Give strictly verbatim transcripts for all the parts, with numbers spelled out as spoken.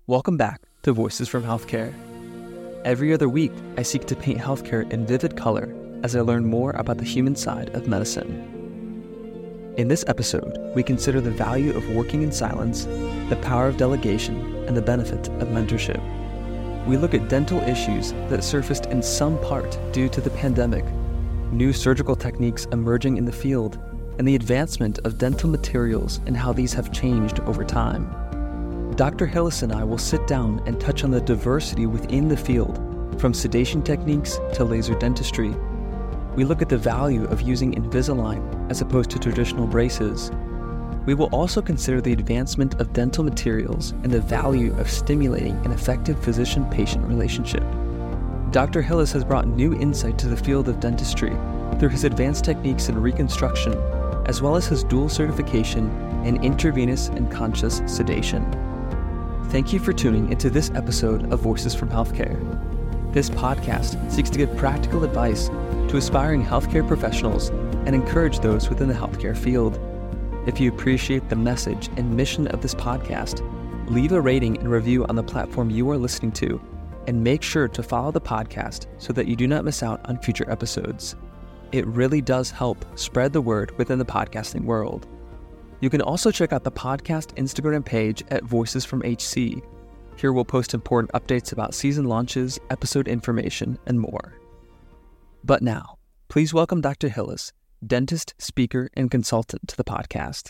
Welcome back to Voices from Healthcare. Every other week, I seek to paint healthcare in vivid color as I learn more about the human side of medicine. In this episode, we consider the value of working in silence, the power of delegation, and the benefit of mentorship. We look at dental issues that surfaced in some part due to the pandemic, new surgical techniques emerging in the field, and the advancement of dental materials and how these have changed over time. Doctor Hillis and I will sit down and touch on the diversity within the field, from sedation techniques to laser dentistry. We look at the value of using Invisalign as opposed to traditional braces. We will also consider the advancement of dental materials and the value of stimulating an effective physician-patient relationship. Doctor Hillis has brought new insight to the field of dentistry through his advanced techniques in reconstruction, as well as his dual certification in intravenous and conscious sedation. Thank you for tuning into this episode of Voices from Healthcare. This podcast seeks to give practical advice to aspiring healthcare professionals and encourage those within the healthcare field. If you appreciate the message and mission of this podcast, leave a rating and review on the platform you are listening to, and make sure to follow the podcast so that you do not miss out on future episodes. It really does help spread the word within the podcasting world. You can also check out the podcast Instagram page at Voices from H C. Here we'll post important updates about season launches, episode information, and more. But now, please welcome Doctor Hillis, dentist, speaker, and consultant to the podcast.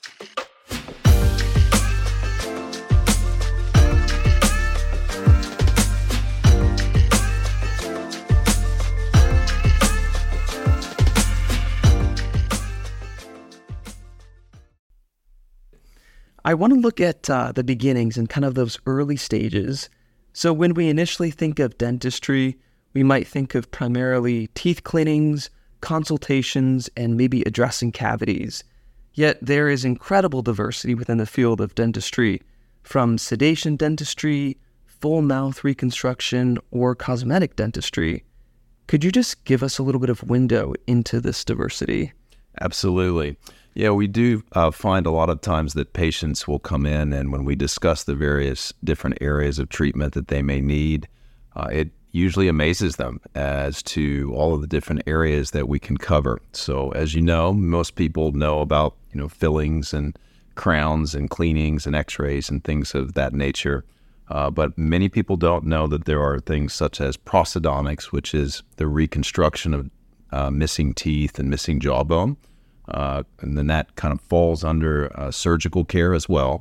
I want to look at uh, the beginnings and kind of those early stages. So when we initially think of dentistry, we might think of primarily teeth cleanings, consultations, and maybe addressing cavities. Yet there is incredible diversity within the field of dentistry, from sedation dentistry, full mouth reconstruction, or cosmetic dentistry. Could you just give us a little bit of window into this diversity? Absolutely. Yeah, we do uh, find a lot of times that patients will come in, and when we discuss the various different areas of treatment that they may need, uh, it usually amazes them as to all of the different areas that we can cover. So as you know, most people know about, you know, fillings and crowns and cleanings and x-rays and things of that nature. Uh, but many people don't know that there are things such as prosthodontics, which is the reconstruction of uh, missing teeth and missing jawbone. Uh, and then that kind of falls under uh, surgical care as well.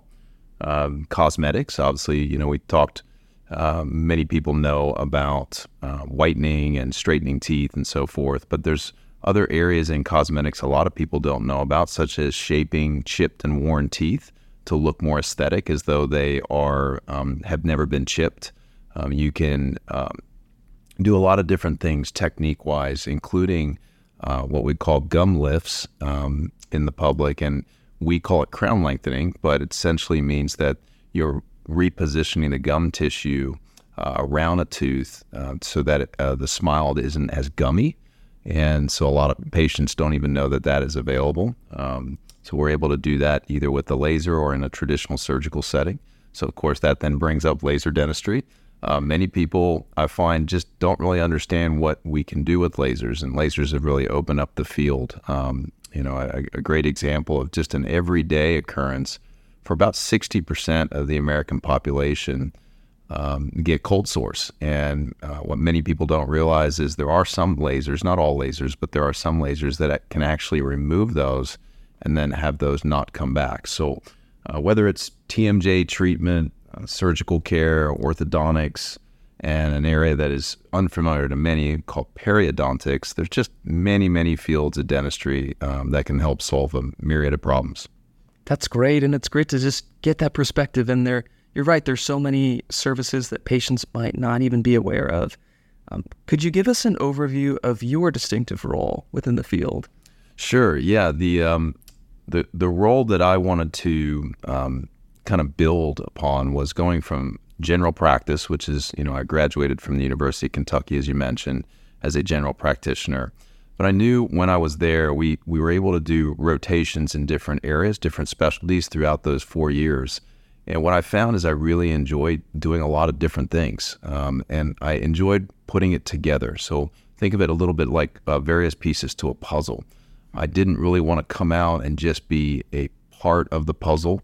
Um, cosmetics, obviously, you know, we talked, uh, many people know about uh, whitening and straightening teeth and so forth, but there's other areas in cosmetics a lot of people don't know about, such as shaping chipped and worn teeth to look more aesthetic as though they are um, have never been chipped. Um, you can um, do a lot of different things technique-wise, including Uh, what we call gum lifts um, in the public, and we call it crown lengthening, but it essentially means that you're repositioning the gum tissue uh, around a tooth uh, so that it, uh, the smile isn't as gummy, and so a lot of patients don't even know that that is available. Um, so we're able to do that either with the laser or in a traditional surgical setting. So of course that then brings up laser dentistry. Uh, many people, I find, just don't really understand what we can do with lasers, and lasers have really opened up the field. Um, you know, a, a great example of just an everyday occurrence for about sixty percent of the American population um, get cold sores. And uh, what many people don't realize is there are some lasers, not all lasers, but there are some lasers that can actually remove those and then have those not come back. So uh, whether it's T M J treatment, Uh, surgical care, orthodontics, and an area that is unfamiliar to many called periodontics, there's just many, many fields of dentistry um, that can help solve a myriad of problems. That's great, and it's great to just get that perspective in there. You're right, there's so many services that patients might not even be aware of. Um, could you give us an overview of your distinctive role within the field? Sure, yeah. The, um, the, the role that I wanted to um, kind of build upon was going from general practice, which is, you know, I graduated from the University of Kentucky, as you mentioned, as a general practitioner. But I knew when I was there, we, we were able to do rotations in different areas, different specialties throughout those four years. And what I found is I really enjoyed doing a lot of different things, um, and I enjoyed putting it together. So think of it a little bit like uh, various pieces to a puzzle. I didn't really want to come out and just be a part of the puzzle,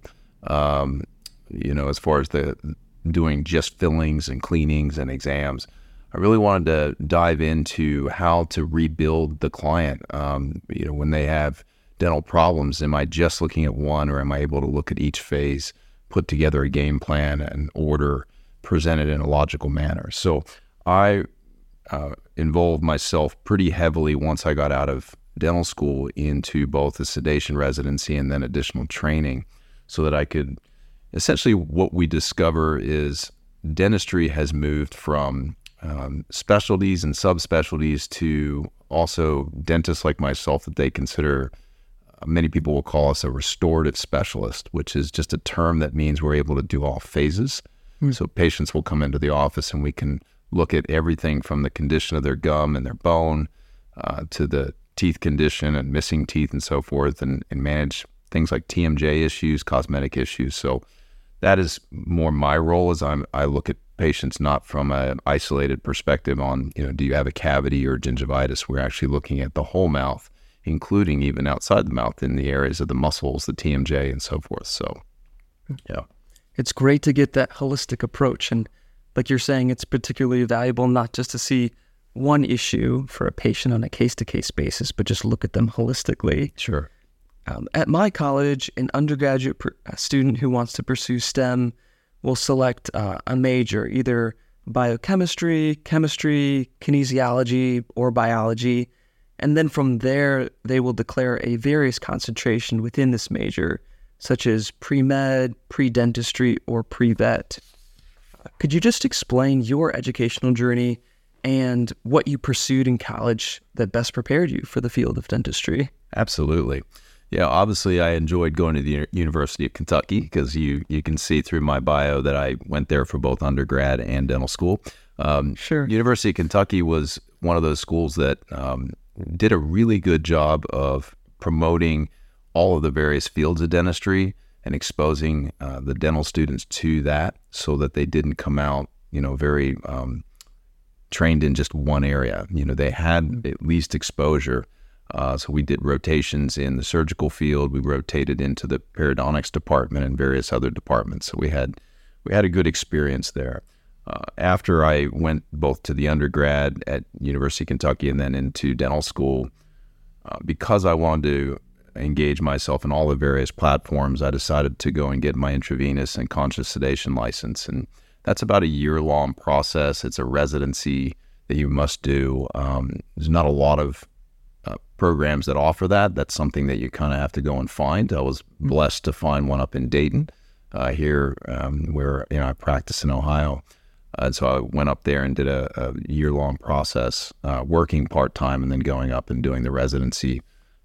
um, you know, as far as the doing just fillings and cleanings and exams. I really wanted to dive into how to rebuild the client. Um, you know, when they have dental problems, am I just looking at one, or am I able to look at each phase, put together a game plan and order, present it in a logical manner? So I uh, involved myself pretty heavily once I got out of dental school into both the sedation residency and then additional training, so that I could, essentially what we discover is dentistry has moved from um, specialties and subspecialties to also dentists like myself that they consider, uh, many people will call us a restorative specialist, which is just a term that means we're able to do all phases. Mm. So patients will come into the office and we can look at everything from the condition of their gum and their bone uh, to the teeth condition and missing teeth and so forth, and, and manage things like T M J issues, cosmetic issues. So that is more my role, as I'm, I look at patients not from an isolated perspective on, you know, do you have a cavity or gingivitis? We're actually looking at the whole mouth, including even outside the mouth in the areas of the muscles, the T M J and so forth. So, yeah. It's great to get that holistic approach. And like you're saying, it's particularly valuable not just to see one issue for a patient on a case-to-case basis, but just look at them holistically. Sure. Um, at my college, an undergraduate per, a student who wants to pursue STEM will select uh, a major, either biochemistry, chemistry, kinesiology, or biology. And then from there, they will declare a various concentration within this major, such as pre-med, pre-dentistry, or pre-vet. Could you just explain your educational journey and what you pursued in college that best prepared you for the field of dentistry? Absolutely. Yeah, obviously I enjoyed going to the U- University of Kentucky, because you, you can see through my bio that I went there for both undergrad and dental school. Um, sure. University of Kentucky was one of those schools that um, did a really good job of promoting all of the various fields of dentistry and exposing uh, the dental students to that, so that they didn't come out, you know, very um, trained in just one area. You know, they had at least exposure. Uh, so we did rotations in the surgical field. We rotated into the periodontics department and various other departments. So we had we had a good experience there. Uh, after I went both to the undergrad at University of Kentucky and then into dental school, uh, because I wanted to engage myself in all the various platforms, I decided to go and get my intravenous and conscious sedation license. And that's about a year-long process. It's a residency that you must do. Um, there's not a lot of uh, programs that offer that. That's something that you kind of have to go and find. I was blessed to find one up in Dayton, uh, here um, where you know I practice in Ohio. Uh, so I went up there and did a, a year-long process, uh, working part-time and then going up and doing the residency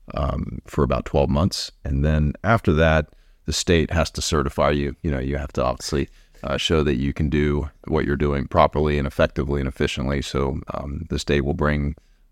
um, for about twelve months. And then after that, the state has to certify you. You know, you have to obviously uh, show that you can do what you're doing properly and effectively and efficiently. So um, the state will bring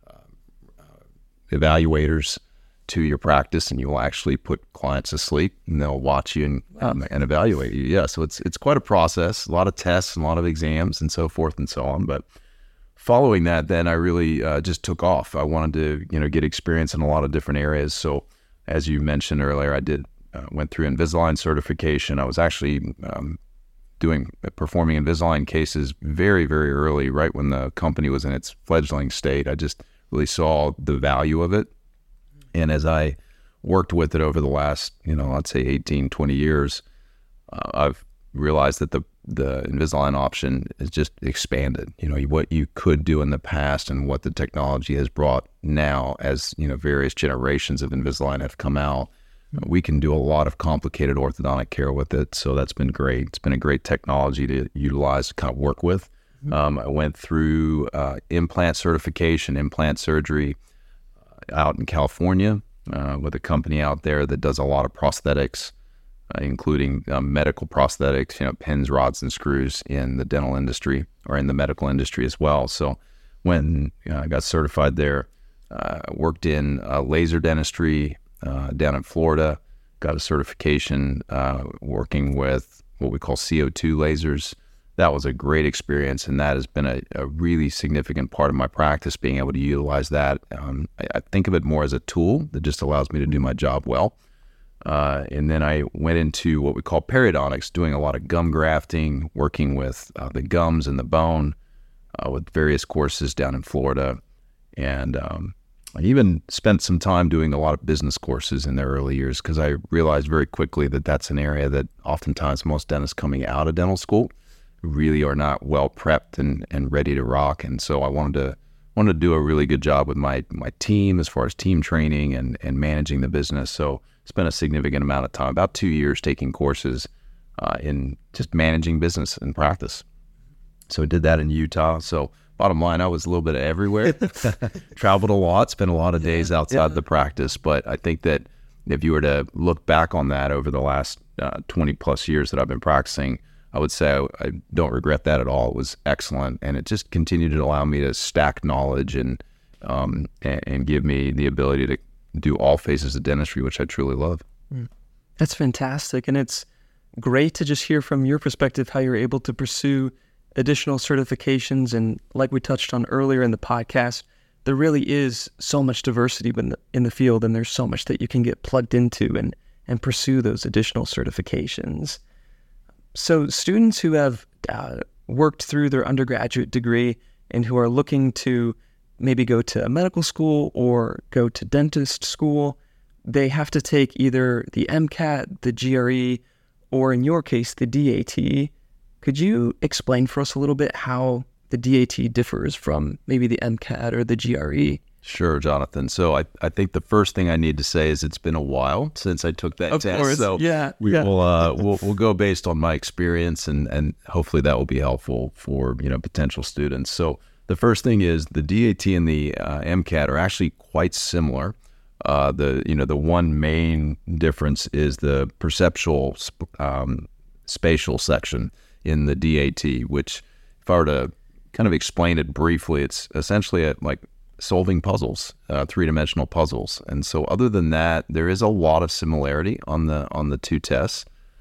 uh, evaluators to your practice, and you will actually put clients to sleep, and they'll watch you and, um, and evaluate you. Yeah, so it's it's quite a process, a lot of tests, and a lot of exams, and so forth and so on. But following that, then I really uh, just took off. I wanted to, you know, get experience in a lot of different areas. So, as you mentioned earlier, I did uh, went through Invisalign certification. I was actually um, doing performing Invisalign cases very, very early, right when the company was in its fledgling state. I just really saw the value of it. And as I worked with it over the last, you know, let's say eighteen, twenty years, uh, I've realized that the, the Invisalign option is just expanded. You know, what you could do in the past and what the technology has brought now, as, you know, various generations of Invisalign have come out, mm-hmm. we can do a lot of complicated orthodontic care with it. So that's been great. It's been a great technology to utilize, to kind of work with. Mm-hmm. Um, I went through uh, implant certification, implant surgery, out in California uh, with a company out there that does a lot of prosthetics, uh, including um, medical prosthetics, you know, pins, rods, and screws in the dental industry or in the medical industry as well. So when you know, I got certified there, uh, worked in uh, laser dentistry uh, down in Florida, got a certification uh, working with what we call C O two lasers. That was a great experience, and that has been a, a really significant part of my practice, being able to utilize that. Um, I, I think of it more as a tool that just allows me to do my job well. Uh, and then I went into what we call periodontics, doing a lot of gum grafting, working with uh, the gums and the bone uh, with various courses down in Florida. And um, I even spent some time doing a lot of business courses in the early years because I realized very quickly that that's an area that oftentimes most dentists coming out of dental school really are not well prepped and, and ready to rock. And so I wanted to wanted to do a really good job with my my team as far as team training and, and managing the business. So spent a significant amount of time, about two years, taking courses uh, in just managing business and practice. So I did that in Utah. So bottom line, I was a little bit everywhere, traveled a lot, spent a lot of days outside yeah. the practice. But I think that if you were to look back on that over the last uh, twenty plus years that I've been practicing, I would say I, I don't regret that at all. It was excellent. And it just continued to allow me to stack knowledge and, um, and, and give me the ability to do all phases of dentistry, which I truly love. That's fantastic. And it's great to just hear from your perspective how you're able to pursue additional certifications. And like we touched on earlier in the podcast, there really is so much diversity in the, in the field, and there's so much that you can get plugged into and, and pursue those additional certifications. So students who have uh, worked through their undergraduate degree and who are looking to maybe go to medical school or go to dentist school, they have to take either the MCAT, the G R E, or in your case, the D A T. Could you explain for us a little bit how the D A T differs from maybe the MCAT or the G R E? Sure, Jonathan. So I, I think the first thing I need to say is it's been a while since I took that of test. Course. So yeah, we yeah. will uh, we'll we'll go based on my experience, and, and hopefully that will be helpful for you know potential students. So the first thing is the D A T and the uh, MCAT are actually quite similar. Uh, the you know the one main difference is the perceptual sp- um, spatial section in the D A T, which if I were to kind of explain it briefly, it's essentially a, like solving puzzles, uh, three-dimensional puzzles. And so other than that, there is a lot of similarity on the on the two tests.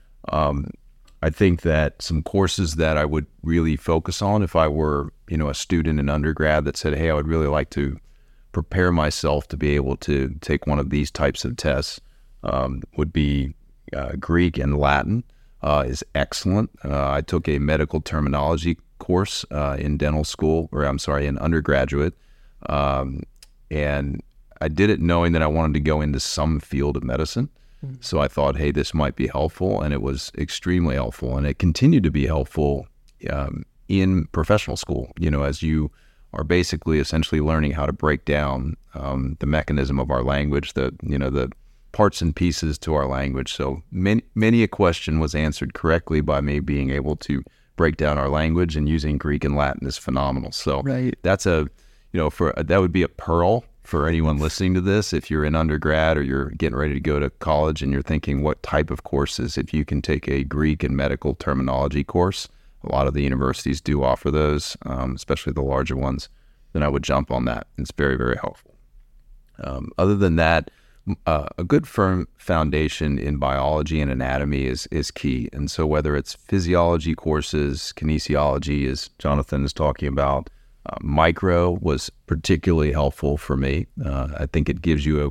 Um, I think that some courses that I would really focus on if I were, you know, a student in undergrad that said, hey, I would really like to prepare myself to be able to take one of these types of tests, um, would be uh, Greek and Latin uh, is excellent. Uh, I took a medical terminology course uh, in dental school, or I'm sorry, in undergraduate. Um, and I did it knowing that I wanted to go into some field of medicine. Mm-hmm. So I thought, hey, this might be helpful. And it was extremely helpful. And it continued to be helpful um, in professional school, you know, as you are basically essentially learning how to break down um, the mechanism of our language, the, you know, the parts and pieces to our language. So many, many a question was answered correctly by me being able to break down our language, and using Greek and Latin is phenomenal. So right. that's a, you know, for that would be a pearl for anyone listening to this. If you're in undergrad or you're getting ready to go to college and you're thinking what type of courses, if you can take a Greek and medical terminology course, a lot of the universities do offer those, um, especially the larger ones, then I would jump on that. It's very, very helpful. Um, other than that, uh, a good firm foundation in biology and anatomy is is key. And so whether it's physiology courses, kinesiology, as Jonathan is talking about, Uh, micro was particularly helpful for me. Uh, I think it gives you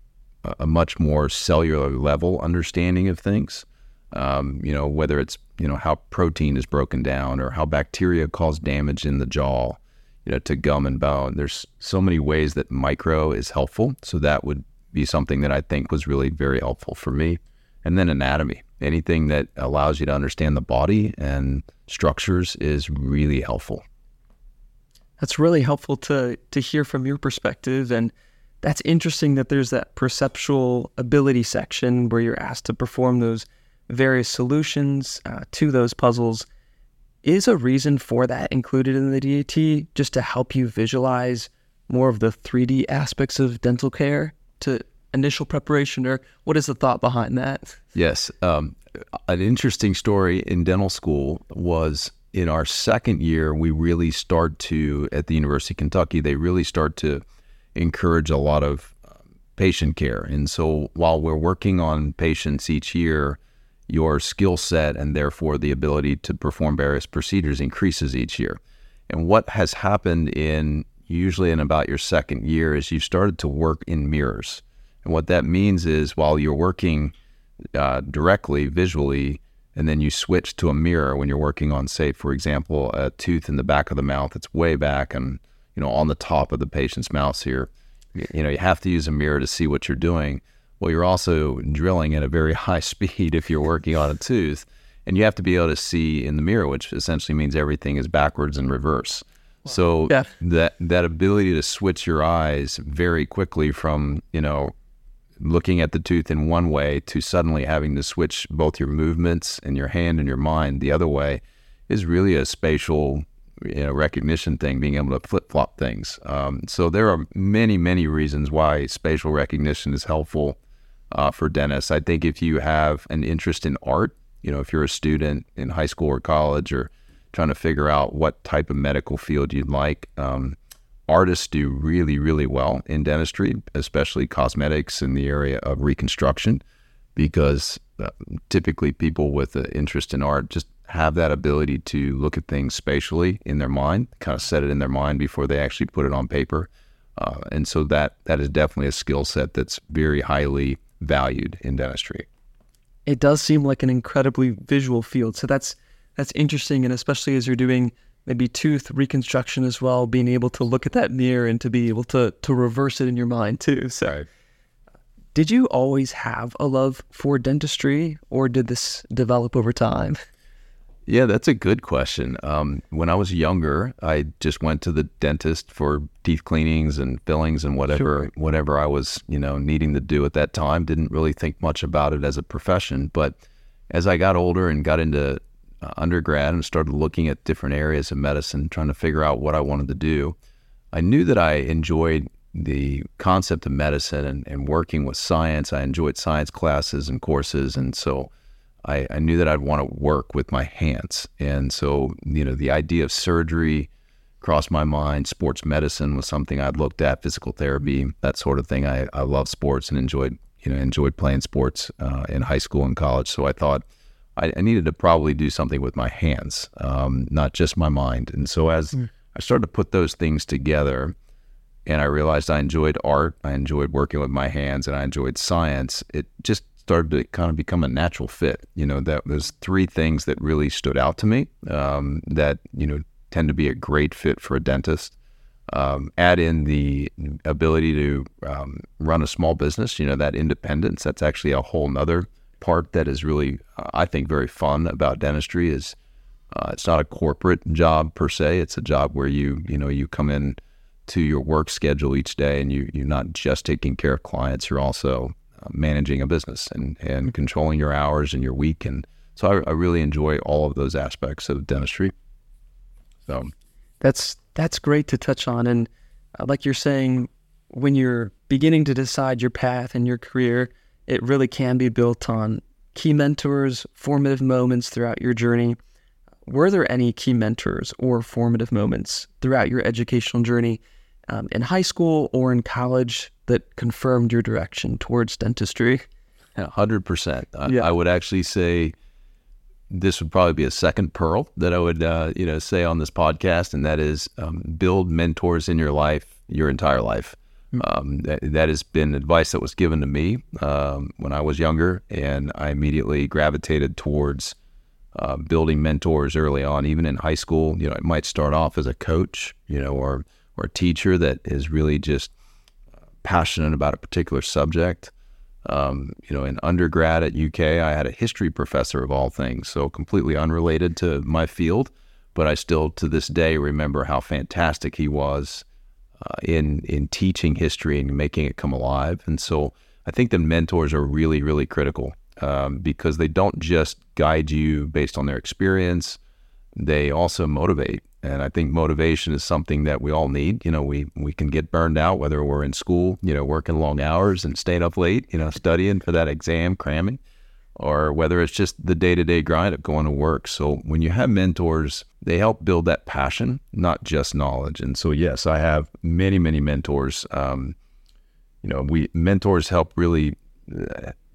a, a much more cellular level understanding of things. Um, you know, whether it's, you know, how protein is broken down or how bacteria cause damage in the jaw, you know, to gum and bone. There's so many ways that micro is helpful. So that would be something that I think was really very helpful for me. And then anatomy, anything that allows you to understand the body and structures is really helpful. That's really helpful to to hear from your perspective, and that's interesting that there's that perceptual ability section where you're asked to perform those various solutions uh, to those puzzles. Is a reason for that included in the D A T just to help you visualize more of the three D aspects of dental care to initial preparation, or what is the thought behind that? Yes. Um, an interesting story in dental school was in our second year, we really start to, at the University of Kentucky, they really start to encourage a lot of um, patient care. And so while we're working on patients each year, your skill set and therefore the ability to perform various procedures increases each year. And what has happened in usually in about your second year is you started to work in mirrors. And what that means is while you're working uh, directly, visually, and then you switch to a mirror when you're working on, say, for example, a tooth in the back of the mouth, it's way back and, you know, on the top of the patient's mouth here. You know, you have to use a mirror to see what you're doing. Well, you're also drilling at a very high speed if you're working on a tooth, and you have to be able to see in the mirror, which essentially means everything is backwards and reverse. Wow. So yeah. that that ability to switch your eyes very quickly from, you know, looking at the tooth in one way to suddenly having to switch both your movements and your hand and your mind the other way is really a spatial, you know, recognition thing, being able to flip-flop things. Um, so there are many, many reasons why spatial recognition is helpful uh, for dentists. I think if you have an interest in art, you know, if you're a student in high school or college or trying to figure out what type of medical field you'd like, um, artists do really, really well in dentistry, especially cosmetics in the area of reconstruction, because uh, typically people with an interest in art just have that ability to look at things spatially in their mind, kind of set it in their mind before they actually put it on paper. Uh, and so that that is definitely a skill set that's very highly valued in dentistry. It does seem like an incredibly visual field. So that's that's interesting, and especially as you're doing maybe tooth reconstruction as well, being able to look at that mirror and to be able to to reverse it in your mind too. So right. Did you always have a love for dentistry, or did this develop over time? Yeah, that's a good question. Um, when I was younger, I just went to the dentist for teeth cleanings and fillings and whatever sure. whatever I was, you know, needing to do at that time. Didn't really think much about it as a profession. But as I got older and got into uh, undergrad and started looking at different areas of medicine, trying to figure out what I wanted to do, I knew that I enjoyed the concept of medicine and, and working with science. I enjoyed science classes and courses, and so I, I knew that I'd want to work with my hands. And so, you know, the idea of surgery crossed my mind. Sports medicine was something I'd looked at, physical therapy, that sort of thing. I, I love sports and enjoyed, you know, enjoyed playing sports uh, in high school and college. So I thought I, I needed to probably do something with my hands, um, not just my mind. And so as mm. I started to put those things together, and I realized I enjoyed art, I enjoyed working with my hands, and I enjoyed science, it just started to kind of become a natural fit. You know, that there's three things that really stood out to me um, that, you know, tend to be a great fit for a dentist. Um, add in the ability to um, run a small business, you know, that independence. That's actually a whole nother part that is really, uh, I think, very fun about dentistry is uh, it's not a corporate job per se. It's a job where you, you know, you come in to your work schedule each day and you, you're not just taking care of clients, you're also uh, managing a business and, and controlling your hours and your week. And so I, I really enjoy all of those aspects of dentistry. So that's, that's great to touch on. And uh, like you're saying, when you're beginning to decide your path and your career, it really can be built on key mentors, formative moments throughout your journey. Were there any key mentors or formative moments throughout your educational journey um, in high school or in college that confirmed your direction towards dentistry? Yeah, one hundred percent. I, yeah. I would actually say this would probably be a second pearl that I would uh, you know, say on this podcast, and that is um, build mentors in your life, your entire life. Mm-hmm. Um, that, that has been advice that was given to me um, when I was younger, and I immediately gravitated towards Uh, building mentors early on, even in high school. You know, it might start off as a coach, you know, or or a teacher that is really just passionate about a particular subject. Um, you know, in undergrad at U K, I had a history professor of all things, so completely unrelated to my field, but I still to this day remember how fantastic he was uh, in in teaching history and making it come alive. And so I think the mentors are really, really critical. Um, because they don't just guide you based on their experience, they also motivate. And I think motivation is something that we all need. You know, we, we can get burned out, whether we're in school, you know, working long hours and staying up late, you know, studying for that exam, cramming, or whether it's just the day-to-day grind of going to work. So when you have mentors, they help build that passion, not just knowledge. And so, yes, I have many, many mentors. Um, you know, we mentors help really... Uh,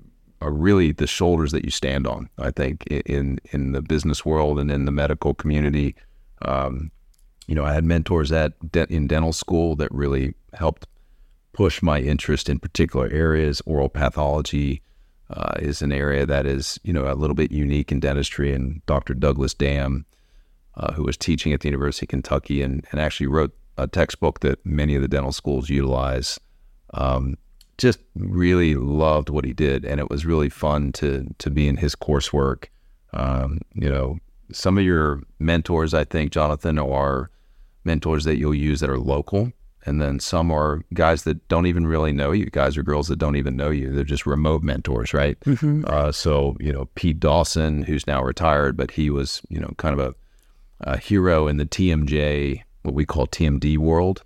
are really the shoulders that you stand on, I think, in in the business world and in the medical community. Um, you know, I had mentors at de- in dental school that really helped push my interest in particular areas. Oral pathology uh, is an area that is, you know, a little bit unique in dentistry. And Doctor Douglas Dam, uh, who was teaching at the University of Kentucky and, and actually wrote a textbook that many of the dental schools utilize, um, just really loved what he did. And it was really fun to to be in his coursework. Um, you know, some of your mentors, I think, Jonathan, are mentors that you'll use that are local. And then some are guys that don't even really know you, guys or girls that don't even know you. They're just remote mentors, right? Mm-hmm. Uh, so, you know, Pete Dawson, who's now retired, but he was, you know, kind of a, a hero in the T M J, what we call T M D world.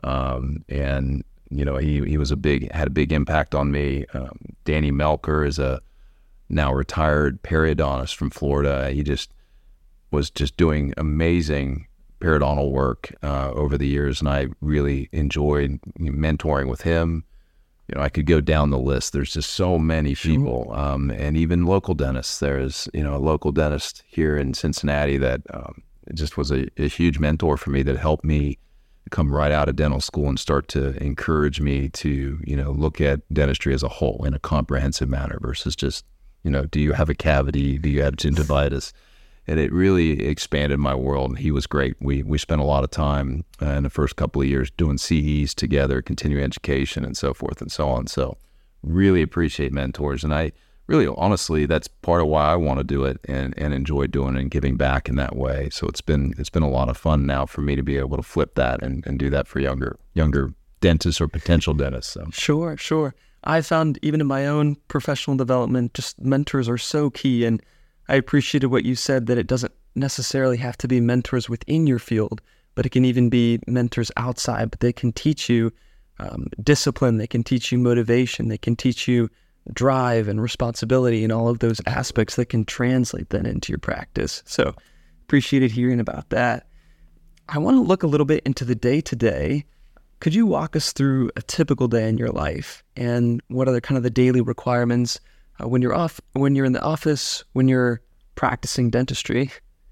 Um, and, you know, he, he was a big, had a big impact on me. Um, Danny Melker is a now retired periodontist from Florida. He just was just doing amazing periodontal work uh, over the years, and I really enjoyed mentoring with him. You know, I could go down the list. There's just so many people, um, and even local dentists. There's, you know, a local dentist here in Cincinnati that um, just was a, a huge mentor for me that helped me come right out of dental school and start to encourage me to, you know, look at dentistry as a whole in a comprehensive manner versus just, you know, do you have a cavity? Do you have gingivitis? And it really expanded my world. And he was great. We we spent a lot of time uh, in the first couple of years doing C Es together, continuing education, and so forth and so on. So really appreciate mentors. And I really, honestly, that's part of why I want to do it and, and enjoy doing it and giving back in that way. So it's been it's been a lot of fun now for me to be able to flip that and, and do that for younger younger dentists or potential dentists. So. Sure, sure. I found even in my own professional development, just mentors are so key. And I appreciated what you said, that it doesn't necessarily have to be mentors within your field, but it can even be mentors outside. But they can teach you um, discipline, they can teach you motivation, they can teach you drive and responsibility and all of those aspects that can translate then into your practice. So appreciated hearing about that. I want to look a little bit into the day-to-day. Could you walk us through a typical day in your life, and what are the kind of the daily requirements Uh, when you're off, when you're in the office, when you're practicing dentistry?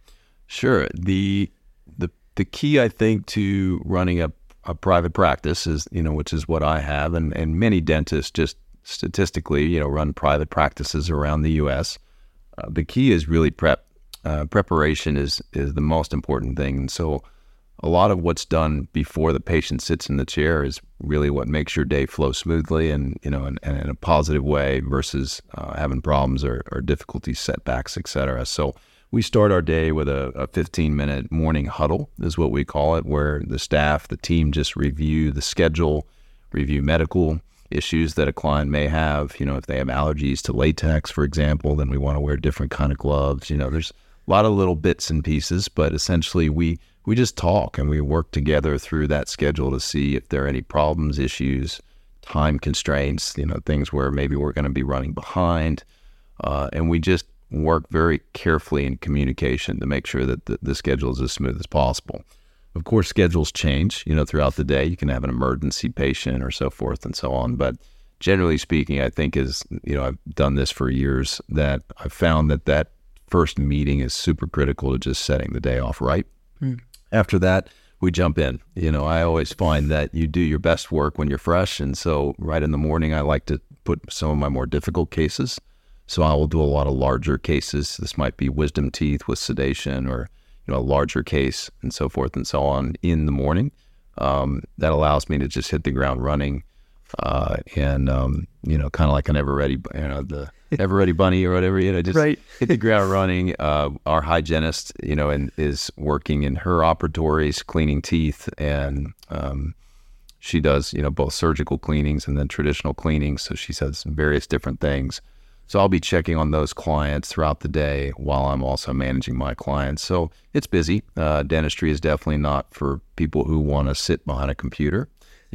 Sure. The the the key, I think, to running a, a private practice is, you know, which is what I have, and, and many dentists just statistically, you know, run private practices around the U S. Uh, the key is really prep. Uh, preparation is is the most important thing. And so a lot of what's done before the patient sits in the chair is really what makes your day flow smoothly and, you know, and, and in a positive way versus uh, having problems or, or difficulties, setbacks, et cetera. So we start our day with a, a fifteen minute morning huddle is what we call it, where the staff, the team just review the schedule, review medical issues that a client may have. You know, if they have allergies to latex, for example, then we want to wear different kind of gloves. You know, there's a lot of little bits and pieces, but essentially we We just talk and we work together through that schedule to see if there are any problems, issues, time constraints, you know, things where maybe we're going to be running behind. Uh, and we just work very carefully in communication to make sure that the, the schedule is as smooth as possible. Of course, schedules change, you know, throughout the day. You can have an emergency patient or so forth and so on. But generally speaking, I think is, you know, I've done this for years, that I've found that that first meeting is super critical to just setting the day off right. Mm. After that, we jump in. You know, I always find that you do your best work when you're fresh. And so right in the morning, I like to put some of my more difficult cases. So I will do a lot of larger cases. This might be wisdom teeth with sedation, or, you know, a larger case and so forth and so on in the morning. Um, that allows me to just hit the ground running uh, and, um, you know, kind of like an ever ready, you know, the ever ready bunny or whatever, you know, just right. hit the ground running. Uh, our hygienist, you know, and is working in her operatories, cleaning teeth, and um, she does, you know, both surgical cleanings and then traditional cleanings. So she says various different things. So I'll be checking on those clients throughout the day while I'm also managing my clients. So it's busy. Uh, dentistry is definitely not for people who want to sit behind a computer.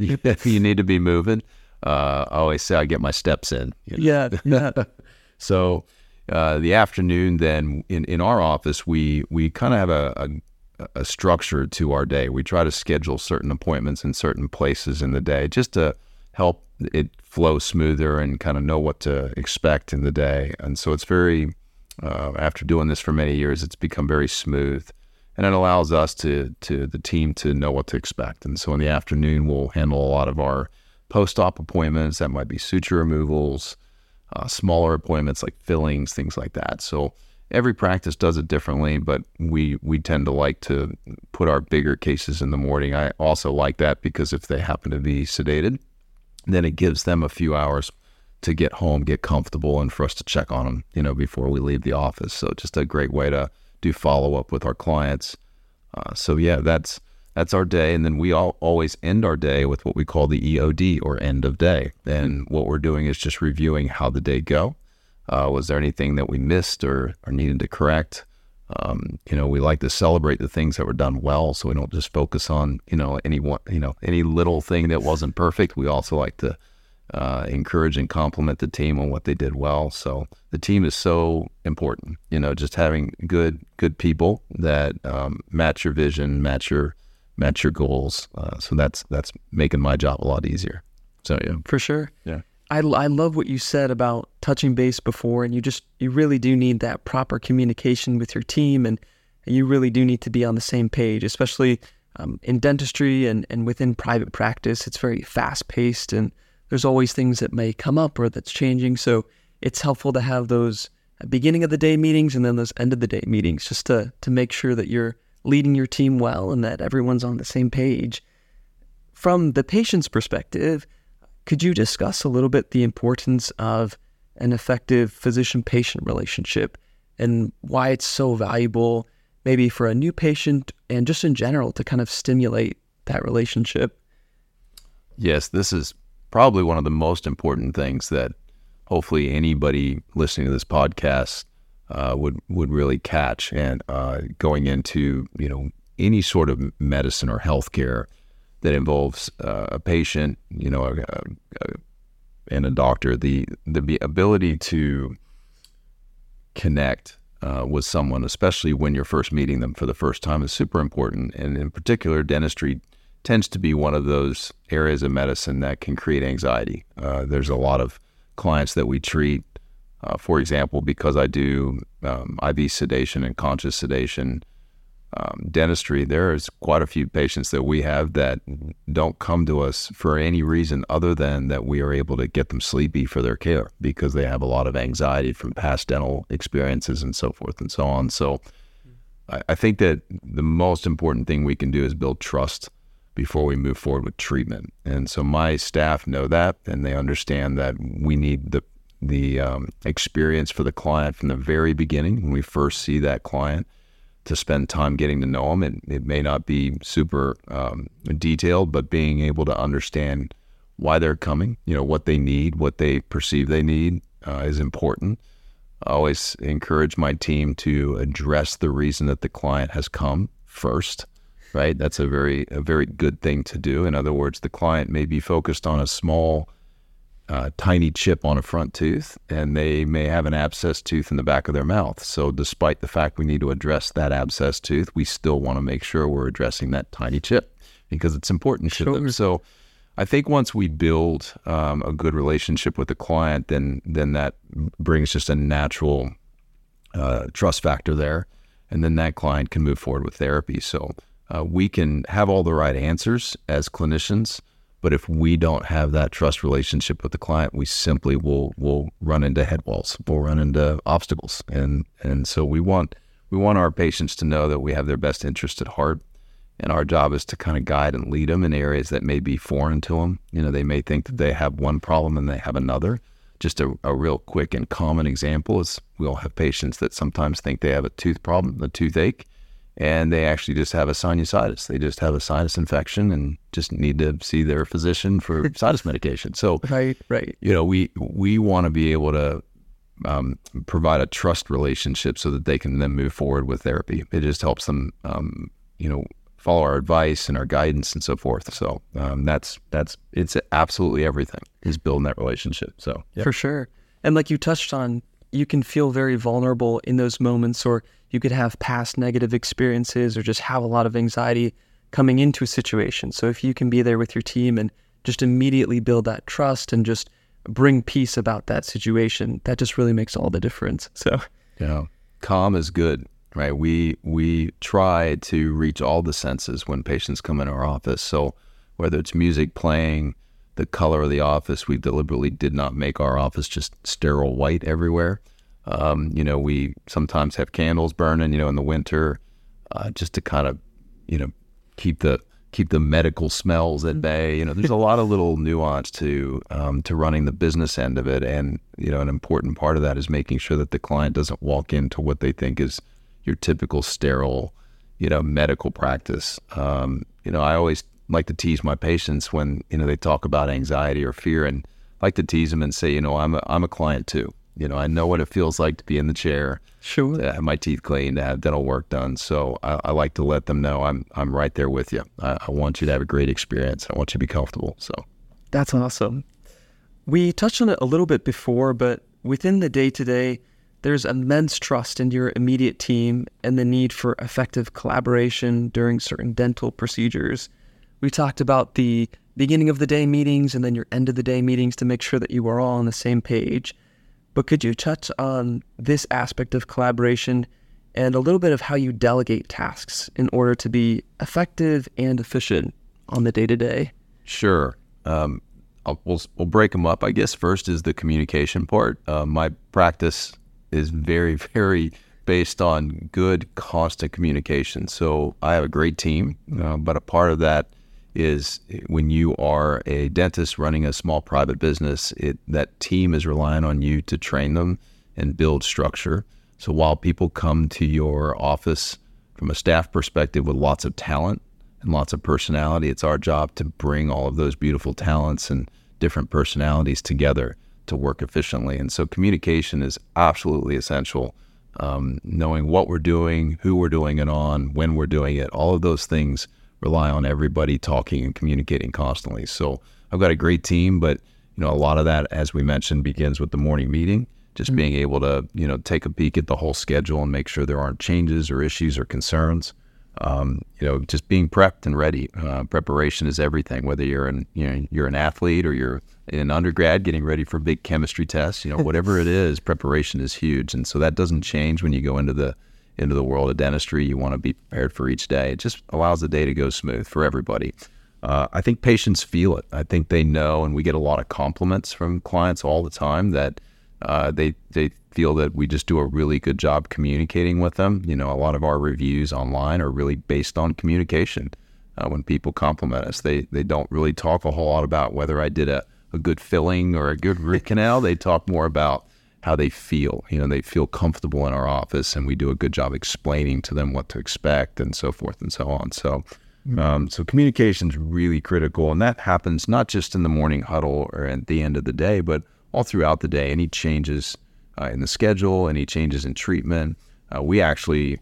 You need to be moving. Uh, I always say I get my steps in. You know? Yeah, yeah. So uh, the afternoon, then in, in our office, we we kind of have a, a, a structure to our day. We try to schedule certain appointments in certain places in the day just to help it flows smoother and kind of know what to expect in the day. And so it's very, uh, after doing this for many years, it's become very smooth. And it allows us to, to the team to know what to expect. And so in the afternoon, we'll handle a lot of our post-op appointments. That might be suture removals, uh, smaller appointments like fillings, things like that. So every practice does it differently, but we, we tend to like to put our bigger cases in the morning. I also like that because if they happen to be sedated, then it gives them a few hours to get home, get comfortable, and for us to check on them, you know, before we leave the office. So just a great way to do follow-up with our clients. Uh, so yeah, that's that's our day. And then we all always end our day with what we call the E O D, or end of day. And what we're doing is just reviewing how the day go. Uh, was there anything that we missed or, or needed to correct? Um, you know, we like to celebrate the things that were done well, so we don't just focus on, you know, any one, you know, any little thing that wasn't perfect. We also like to uh, encourage and compliment the team on what they did well. So the team is so important, you know, just having good, good people that um, match your vision, match your, match your goals. Uh, so that's, that's making my job a lot easier. So yeah. For sure. Yeah. I, I love what you said about touching base before, and you just, you really do need that proper communication with your team, and, and you really do need to be on the same page, especially um, in dentistry and, and within private practice. It's very fast paced, and there's always things that may come up or that's changing. So it's helpful to have those beginning of the day meetings and then those end of the day meetings, just to, to make sure that you're leading your team well and that everyone's on the same page. From the patient's perspective, could you discuss a little bit the importance of an effective physician-patient relationship and why it's so valuable, maybe for a new patient and just in general, to kind of stimulate that relationship? Yes, this is probably one of the most important things that hopefully anybody listening to this podcast uh, would would really catch. And uh, going into, you know, any sort of medicine or healthcare that involves uh, a patient, you know, a, a, and a doctor, the the ability to connect uh, with someone, especially when you're first meeting them for the first time, is super important. And in particular, dentistry tends to be one of those areas of medicine that can create anxiety. Uh, there's a lot of clients that we treat, uh, for example, because I do um, I V sedation and conscious sedation Um, dentistry, there's quite a few patients that we have that don't come to us for any reason other than that we are able to get them sleepy for their care because they have a lot of anxiety from past dental experiences and so forth and so on. So I, I think that the most important thing we can do is build trust before we move forward with treatment. And so my staff know that, and they understand that we need the the um, experience for the client from the very beginning when we first see that client, to spend time getting to know them. It, it may not be super um, detailed, but being able to understand why they're coming, you know, what they need, what they perceive they need uh, is important. I always encourage my team to address the reason that the client has come first, right? That's a very, a very good thing to do. In other words, the client may be focused on a small, Uh, tiny chip on a front tooth, and they may have an abscess tooth in the back of their mouth. So despite the fact we need to address that abscess tooth, we still want to make sure we're addressing that tiny chip because it's important to them. So I think once we build um, a good relationship with the client, then then that brings just a natural uh, trust factor there, and then that client can move forward with therapy. So uh, we can have all the right answers as clinicians, but if we don't have that trust relationship with the client, we simply will will run into head walls. We'll run into obstacles, and and so we want we want our patients to know that we have their best interest at heart, and our job is to kind of guide and lead them in areas that may be foreign to them. You know, they may think that they have one problem and they have another. Just a, a real quick and common example is we'll have patients that sometimes think they have a tooth problem, a toothache, and they actually just have a sinusitis. They just have a sinus infection and just need to see their physician for sinus medication. So, right, right. You know, we we want to be able to um, provide a trust relationship so that they can then move forward with therapy. It just helps them, um, you know, follow our advice and our guidance and so forth. So um, that's that's it's absolutely everything is building that relationship. So yeah. For sure. And like you touched on, you can feel very vulnerable in those moments, or you could have past negative experiences or just have a lot of anxiety coming into a situation. So if you can be there with your team and just immediately build that trust and just bring peace about that situation, that just really makes all the difference. So, yeah, calm is good, right? We we try to reach all the senses when patients come in our office. So whether it's music playing, the color of the office, we deliberately did not make our office just sterile white everywhere. Um, you know, we sometimes have candles burning, you know, in the winter, uh, just to kind of, you know, keep the keep the medical smells at bay. You know, there's a lot of little nuance to um, to running the business end of it, and you know, an important part of that is making sure that the client doesn't walk into what they think is your typical sterile, you know, medical practice. Um, you know, I always like to tease my patients when you know they talk about anxiety or fear, and I like to tease them and say, you know, I'm a I'm a client too. You know, I know what it feels like to be in the chair, sure, to have my teeth cleaned, to have dental work done. So I, I like to let them know I'm I'm right there with you. I, I want you to have a great experience. I want you to be comfortable. So that's awesome. We touched on it a little bit before, but within the day-to-day, there's immense trust in your immediate team and the need for effective collaboration during certain dental procedures. We talked about the beginning of the day meetings and then your end of the day meetings to make sure that you are all on the same page. But could you touch on this aspect of collaboration and a little bit of how you delegate tasks in order to be effective and efficient on the day-to-day? Sure. Um, I'll, we'll, we'll break them up. I guess first is the communication part. Uh, my practice is very, very based on good, constant communication. So I have a great team, uh, but a part of that is when you are a dentist running a small private business, it, that team is relying on you to train them and build structure. So while people come to your office from a staff perspective with lots of talent and lots of personality, it's our job to bring all of those beautiful talents and different personalities together to work efficiently. And so communication is absolutely essential. Um, knowing what we're doing, who we're doing it on, when we're doing it, all of those things rely on everybody talking and communicating constantly. So I've got a great team, but you know, a lot of that, as we mentioned, begins with the morning meeting, just mm-hmm. being able to, you know, take a peek at the whole schedule and make sure there aren't changes or issues or concerns. Um, you know, just being prepped and ready. Uh, preparation is everything, whether you're an, you know, you're an athlete or you're an undergrad getting ready for big chemistry tests, you know, whatever it is, preparation is huge. And so that doesn't change when you go into the into the world of dentistry. You want to be prepared for each day. It just allows the day to go smooth for everybody. Uh, I think patients feel it. I think they know, and we get a lot of compliments from clients all the time that uh, they they feel that we just do a really good job communicating with them. You know, a lot of our reviews online are really based on communication. Uh, when people compliment us, they they don't really talk a whole lot about whether I did a, a good filling or a good root canal. They talk more about how they feel. You know, they feel comfortable in our office, and we do a good job explaining to them what to expect and so forth and so on. So, um, so communication is really critical, and that happens not just in the morning huddle or at the end of the day, but all throughout the day. Any changes uh, in the schedule, any changes in treatment. Uh, we actually,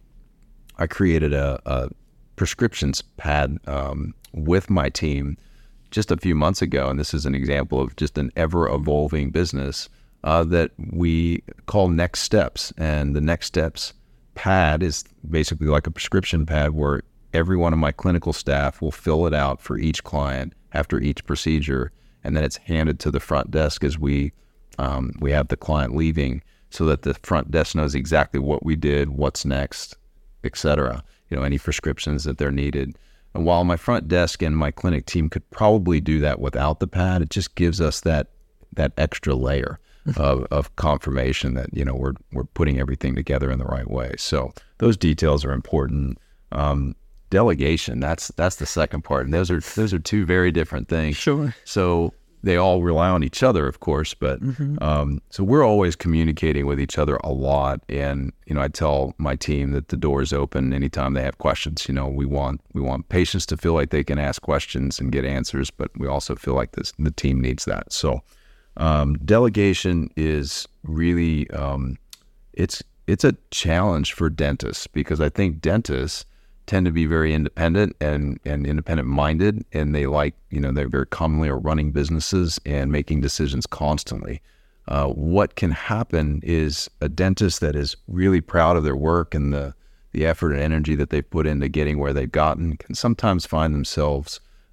I created a, a prescriptions pad um, with my team just a few months ago, and this is an example of just an ever-evolving business Uh, that we call Next Steps. And the Next Steps pad is basically like a prescription pad where every one of my clinical staff will fill it out for each client after each procedure, and then it's handed to the front desk as we um, we have the client leaving, so that the front desk knows exactly what we did, what's next, et cetera. You know, any prescriptions that they're needed. And while my front desk and my clinic team could probably do that without the pad, it just gives us that that extra layer of, of confirmation that, you know, we're we're putting everything together in the right way. So those details are important. Um, delegation, that's that's the second part. And those are those are two very different things. Sure. So they all rely on each other, of course, but mm-hmm. um, so we're always communicating with each other a lot. And, you know, I tell my team that the door is open anytime they have questions. You know, we want we want patients to feel like they can ask questions and get answers, but we also feel like this the team needs that. So Um, delegation is really, um, it's it's a challenge for dentists, because I think dentists tend to be very independent and, and independent-minded, and they like, you know, they very commonly are running businesses and making decisions constantly. Uh, what can happen is a dentist that is really proud of their work and the, the effort and energy that they've put into getting where they've gotten can sometimes find themselves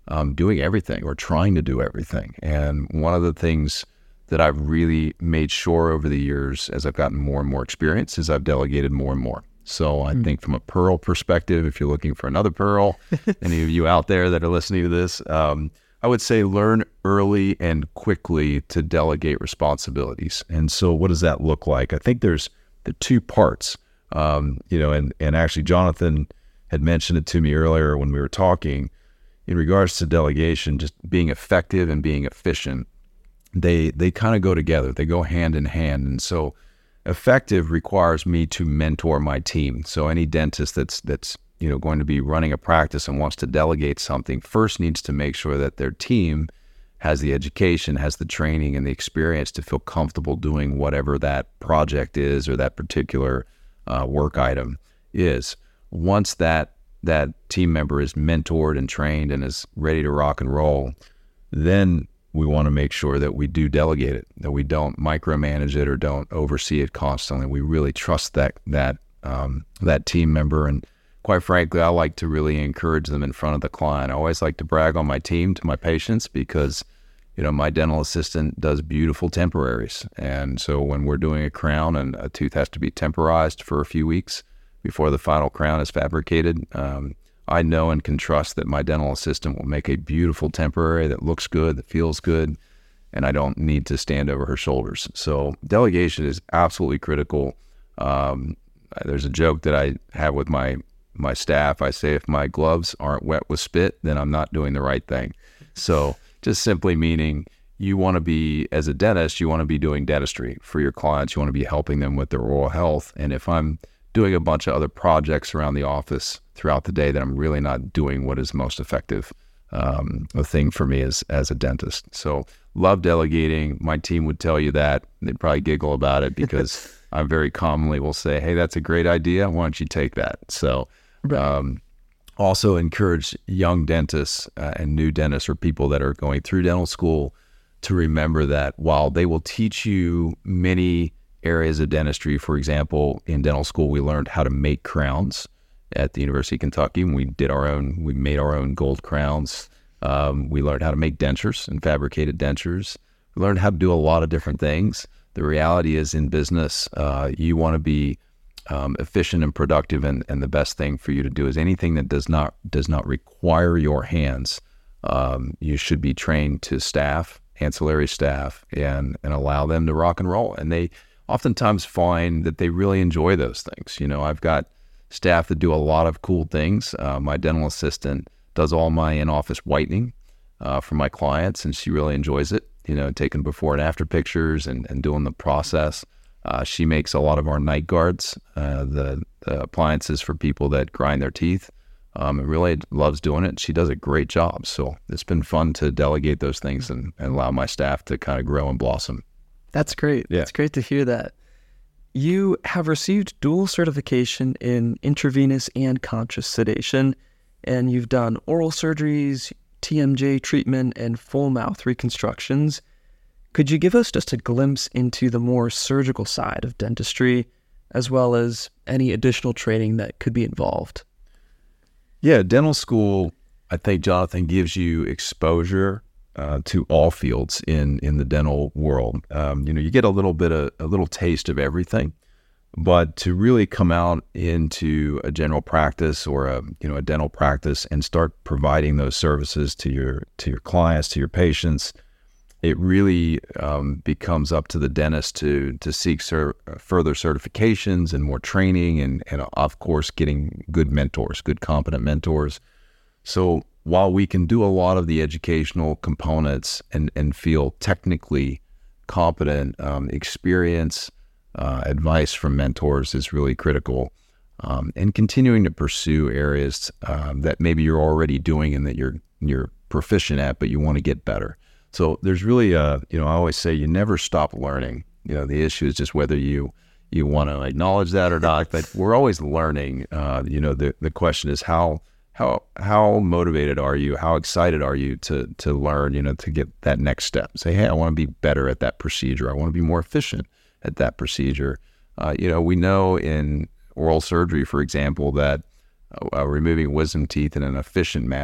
um, doing everything or trying to do everything. And one of the things that I've really made sure over the years as I've gotten more and more experience is I've delegated more and more. So I mm. think from a Pearl perspective, if you're looking for another Pearl, any of you out there that are listening to this, um, I would say learn early and quickly to delegate responsibilities. And so what does that look like? I think there's the two parts, um, you know, and, and actually Jonathan had mentioned it to me earlier when we were talking in regards to delegation, just being effective and being efficient. They, they kind of go together. They go hand in hand. And so effective requires me to mentor my team. So any dentist that's, that's, you know, going to be running a practice and wants to delegate something first needs to make sure that their team has the education, has the training and the experience to feel comfortable doing whatever that project is or that particular uh, work item is. Once that that team member is mentored and trained and is ready to rock and roll, then we want to make sure that we do delegate it, that we don't micromanage it or don't oversee it constantly. We really trust that that um, that team member. And quite frankly, I like to really encourage them in front of the client. I always like to brag on my team to my patients because, you know, my dental assistant does beautiful temporaries. And so when we're doing a crown and a tooth has to be temporized for a few weeks before the final crown is fabricated, um, I know and can trust that my dental assistant will make a beautiful temporary that looks good, that feels good, and I don't need to stand over her shoulders. So delegation is absolutely critical. Um, there's a joke that I have with my my staff. I say, if my gloves aren't wet with spit, then I'm not doing the right thing. So just simply meaning you want to be, as a dentist, you want to be doing dentistry for your clients. You want to be helping them with their oral health. And if I'm doing a bunch of other projects around the office throughout the day, that I'm really not doing what is most effective um, a thing for me as, as a dentist. So love delegating. My team would tell you that. They'd probably giggle about it because I very commonly will say, hey, that's a great idea. Why don't you take that? So um, also encourage young dentists uh, and new dentists or people that are going through dental school to remember that while they will teach you many areas of dentistry, for example, in dental school, we learned how to make crowns at the University of Kentucky. We did our own, we made our own gold crowns. Um, we learned how to make dentures and fabricated dentures. We learned how to do a lot of different things. The reality is in business, uh, you want to be um, efficient and productive, and, and the best thing for you to do is anything that does not does not require your hands. Um, you should be trained to staff, ancillary staff, and and allow them to rock and roll. And they oftentimes find that they really enjoy those things. You know, I've got staff that do a lot of cool things. Uh, my dental assistant does all my in-office whitening uh, for my clients, and she really enjoys it, you know, taking before and after pictures and, and doing the process. Uh, she makes a lot of our night guards, uh, the, the appliances for people that grind their teeth, um, and really loves doing it. She does a great job. So it's been fun to delegate those things and, and allow my staff to kind of grow and blossom. That's great. Yeah. It's great to hear that. You have received dual certification in intravenous and conscious sedation, and you've done oral surgeries, T M J treatment, and full mouth reconstructions. Could you give us just a glimpse into the more surgical side of dentistry, as well as any additional training that could be involved? Yeah, dental school, I think, Jonathan, gives you exposure uh, to all fields in, in the dental world. Um, you know, you get a little bit of a little taste of everything, but to really come out into a general practice or a you know a dental practice and start providing those services to your to your clients, to your patients, it really um, becomes up to the dentist to to seek cer- further certifications and more training, and, and of course getting good mentors, good competent mentors. So while we can do a lot of the educational components and, and feel technically competent, um, experience, uh, advice from mentors is really critical. Um, and continuing to pursue areas um, that maybe you're already doing and that you're you're proficient at, but you want to get better. So there's really, a, you know, I always say you never stop learning. You know, the issue is just whether you you want to acknowledge that or not. But we're always learning. Uh, you know, the the question is how how how motivated are you? How excited are you to to learn? You know, to get that next step. Say, hey, I want to be better at that procedure. I want to be more efficient at that procedure. Uh, you know, we know in oral surgery, for example, that uh, removing wisdom teeth in an efficient manner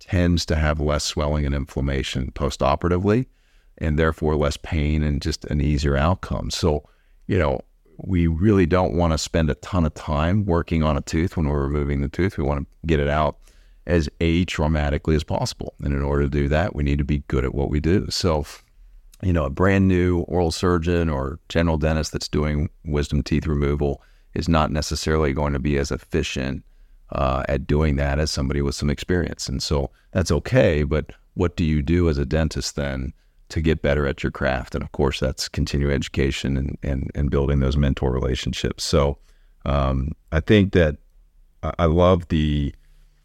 tends to have less swelling and inflammation post-operatively, and therefore less pain and just an easier outcome. So, you know, we really don't want to spend a ton of time working on a tooth when we're removing the tooth. We want to get it out as atraumatically as possible. And in order to do that, we need to be good at what we do. So, you know, a brand new oral surgeon or general dentist that's doing wisdom teeth removal is not necessarily going to be as efficient uh, at doing that as somebody with some experience. And so that's okay, but what do you do as a dentist then to get better at your craft? And of course, that's continuing education and, and, and building those mentor relationships. So um, I think that I love the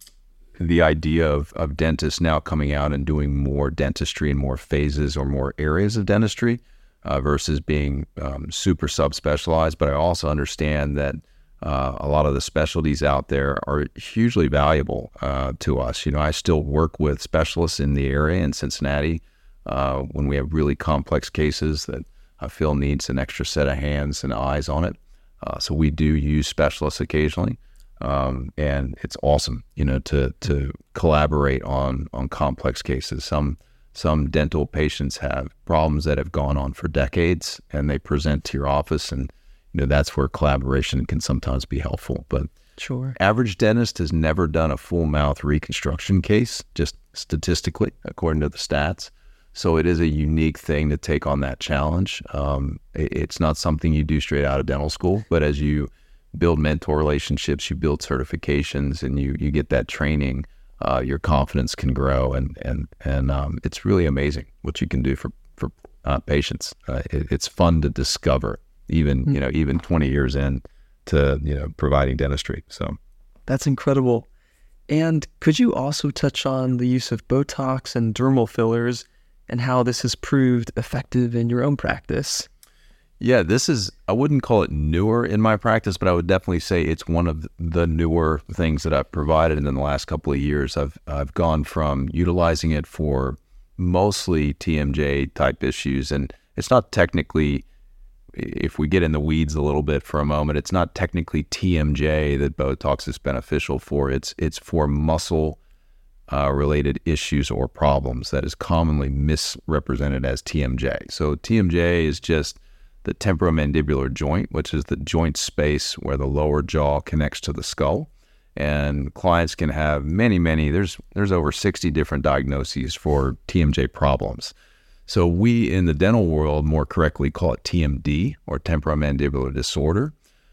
the idea of, of dentists now coming out and doing more dentistry in more phases or more areas of dentistry uh, versus being um, super subspecialized. But I also understand that uh, a lot of the specialties out there are hugely valuable uh, to us. You know, I still work with specialists in the area in Cincinnati uh, when we have really complex cases that I feel needs an extra set of hands and eyes on it. Uh, so we do use specialists occasionally. Um, and it's awesome, you know, to, to collaborate on, on complex cases. Some, some dental patients have problems that have gone on for decades and they present to your office, and, you know, that's where collaboration can sometimes be helpful. But sure, average dentist has never done a full mouth reconstruction case, just statistically, according to the stats. So it is a unique thing to take on that challenge. Um, it, it's not something you do straight out of dental school, but as you build mentor relationships, you build certifications, and you you get that training, uh, your confidence can grow, and and and um, it's really amazing what you can do for for uh, patients. Uh, it, it's fun to discover, even mm-hmm. you know even twenty years in to you know providing dentistry. So that's incredible. And could you also touch on the use of Botox and dermal fillers and how this has proved effective in your own practice? Yeah, this is, I wouldn't call it newer in my practice, but I would definitely say it's one of the newer things that I've provided in the last couple of years. I've I've gone from utilizing it for mostly T M J type issues, and it's not technically, if we get in the weeds a little bit for a moment, it's not technically T M J that Botox is beneficial for. It's it's for muscle uh, related issues or problems that is commonly misrepresented as T M J. So T M J is just the temporomandibular joint, which is the joint space where the lower jaw connects to the skull. And clients can have many, many, there's there's over sixty different diagnoses for T M J problems. So we in the dental world more correctly call it T M D, or temporomandibular disorder.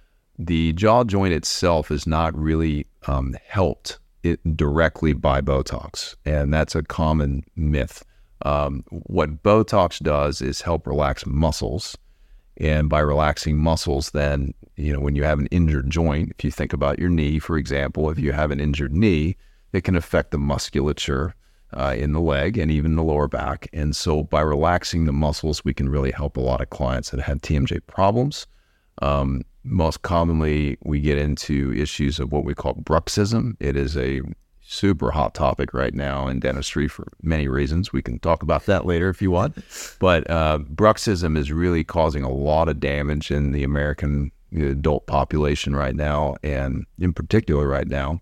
The jaw joint itself is not really um, helped it directly by Botox, and that's a common myth. Um, what Botox does is help relax muscles. And by relaxing muscles, then, you know, when you have an injured joint, if you think about your knee, for example, if you have an injured knee, it can affect the musculature uh, in the leg and even the lower back. And so by relaxing the muscles, we can really help a lot of clients that have T M J problems. Um, most commonly, we get into issues of what we call bruxism. It is a super hot topic right now in dentistry for many reasons. We can talk about that later if you want. But uh, bruxism is really causing a lot of damage in the American adult population right now, and in particular right now.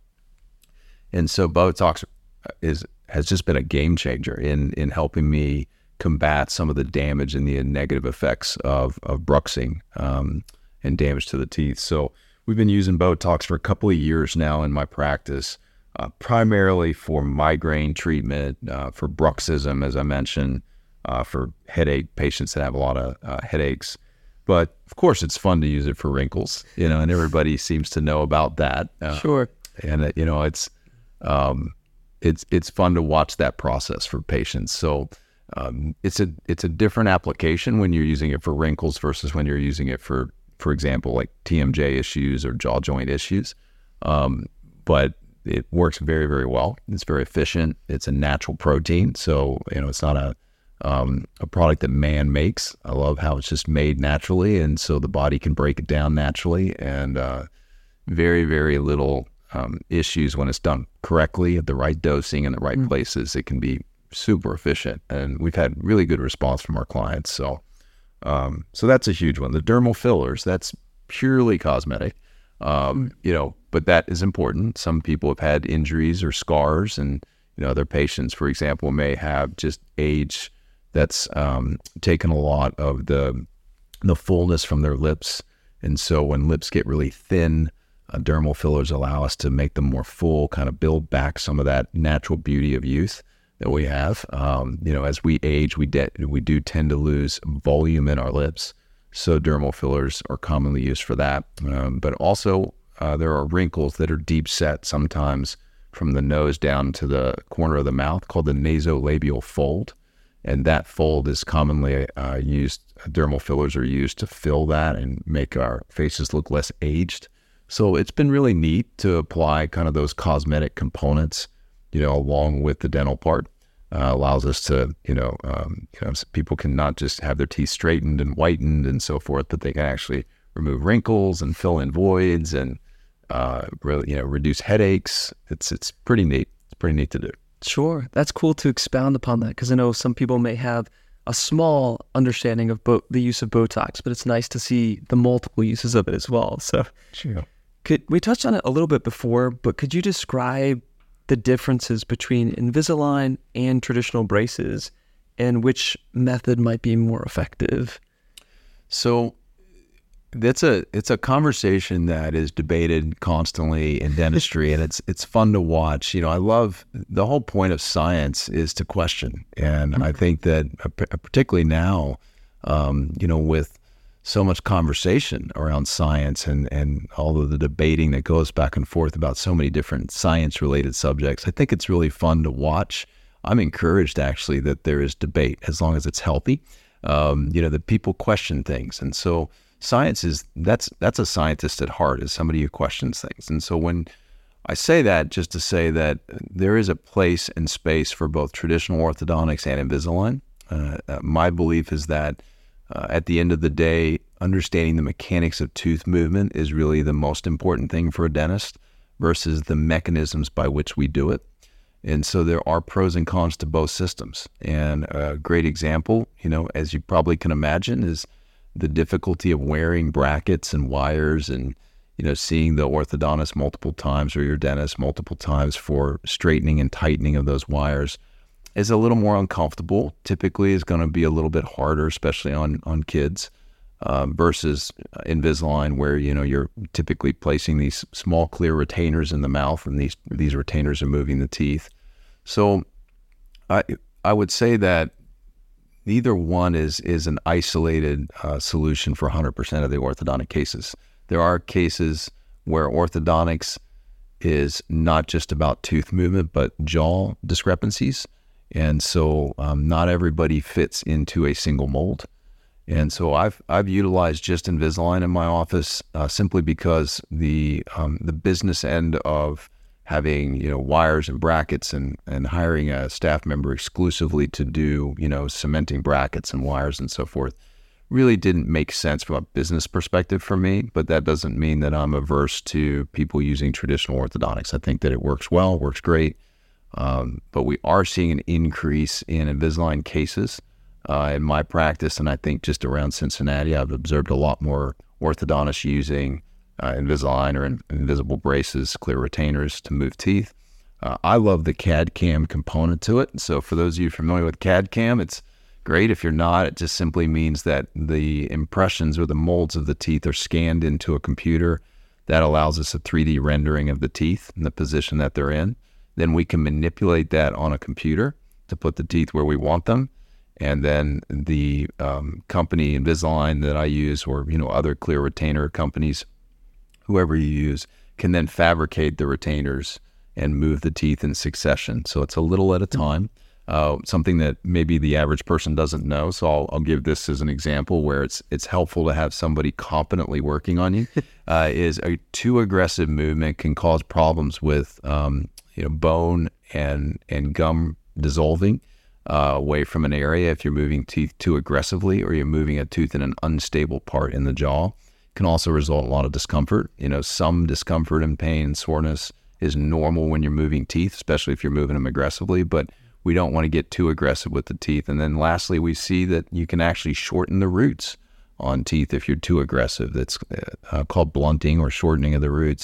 And so Botox is has just been a game changer in in helping me combat some of the damage and the negative effects of, of bruxing um, and damage to the teeth. So we've been using Botox for a couple of years now in my practice. Uh, primarily for migraine treatment, uh, for bruxism, as I mentioned, uh, for headache patients that have a lot of uh, headaches. But of course, it's fun to use it for wrinkles, you know, and everybody seems to know about that. Uh, sure. And uh, you know, it's um, it's it's fun to watch that process for patients. So um, it's a it's a different application when you're using it for wrinkles versus when you're using it for, for example, like T M J issues or jaw joint issues. Um, but it works very, very well. It's very efficient. It's a natural protein. So, you know, it's not a um, a product that man makes. I love how it's just made naturally. And so the body can break it down naturally, and uh, very, very little um, issues when it's done correctly at the right dosing in the right mm. places. It can be super efficient. And we've had really good response from our clients. So, um, so that's a huge one. The dermal fillers, that's purely cosmetic. Um, you know, but that is important. Some people have had injuries or scars, and You know, other patients, for example, may have just age that's um, taken a lot of the the fullness from their lips. And so when lips get really thin, uh, dermal fillers allow us to make them more full, kind of build back some of that natural beauty of youth that we have. Um, you know, as we age, we, de- we do tend to lose volume in our lips. So dermal fillers are commonly used for that. Um, but also uh, there are wrinkles that are deep set sometimes from the nose down to the corner of the mouth called the nasolabial fold. And that fold is commonly uh, used, dermal fillers are used to fill that and make our faces look less aged. So it's been really neat to apply kind of those cosmetic components, you know, along with the dental part. Uh, allows us to, you know, um, you know, people can not just have their teeth straightened and whitened and so forth, but they can actually remove wrinkles and fill in voids and uh, really, you know, reduce headaches. It's it's pretty neat. It's pretty neat to do. Sure. That's cool to expound upon that, because I know some people may have a small understanding of bo- the use of Botox, but it's nice to see the multiple uses of it as well. So sure. Could we touched on it a little bit before, but could you describe the differences between Invisalign and traditional braces and which method might be more effective? So that's a it's a conversation that is debated constantly in dentistry, and it's it's fun to watch. You know, I love the whole point of science is to question, and mm-hmm. I think that uh, particularly now, um, you know, with so much conversation around science and and all of the debating that goes back and forth about so many different science-related subjects, I think it's really fun to watch. I'm encouraged actually that there is debate as long as it's healthy. Um, you know, that people question things, and so. Science is, that's that's a scientist at heart, is somebody who questions things. And so when I say that, just to say that there is a place and space for both traditional orthodontics and Invisalign. Uh, uh, my belief is that uh, at the end of the day, understanding the mechanics of tooth movement is really the most important thing for a dentist versus the mechanisms by which we do it. And so there are pros and cons to both systems. And a great example, you know, as you probably can imagine, is the difficulty of wearing brackets and wires and, you know, seeing the orthodontist multiple times or your dentist multiple times for straightening and tightening of those wires is a little more uncomfortable. Typically is going to be a little bit harder, especially on, on kids, um, versus Invisalign, where, you know, you're typically placing these small clear retainers in the mouth, and these, these retainers are moving the teeth. So I, I would say that neither one is is an isolated uh, solution for one hundred percent of the orthodontic cases. There are cases where orthodontics is not just about tooth movement, but jaw discrepancies. And so um, not everybody fits into a single mold. And so I've I've utilized just Invisalign in my office uh, simply because the um, the business end of having, you know, wires and brackets and, and hiring a staff member exclusively to do, you know, cementing brackets and wires and so forth really didn't make sense from a business perspective for me. But that doesn't mean that I'm averse to people using traditional orthodontics. I think that it works well, works great. Um, but we are seeing an increase in Invisalign cases uh, in my practice. And I think just around Cincinnati, I've observed a lot more orthodontists using Uh, Invisalign or in, invisible braces, clear retainers to move teeth. Uh, I love the C A D C A M component to it. So for those of you familiar with C A D C A M, it's great. If you're not, it just simply means that the impressions or the molds of the teeth are scanned into a computer. That allows us a three D rendering of the teeth and the position that they're in. Then we can manipulate that on a computer to put the teeth where we want them. And then the um, company Invisalign that I use, or, you know, other clear retainer companies, whoever you use, can then fabricate the retainers and move the teeth in succession. So it's a little at a time, uh, something that maybe the average person doesn't know. So I'll, I'll give this as an example where it's it's helpful to have somebody competently working on you. Uh, is a too aggressive movement can cause problems with um, you know, bone and and gum dissolving uh, away from an area if you're moving teeth too aggressively, or you're moving a tooth in an unstable part in the jaw. Can also result in a lot of discomfort. You know, some discomfort and pain and soreness is normal when you're moving teeth, especially if you're moving them aggressively, but we don't want to get too aggressive with the teeth. And then lastly, we see that you can actually shorten the roots on teeth if you're too aggressive. That's uh, called blunting or shortening of the roots.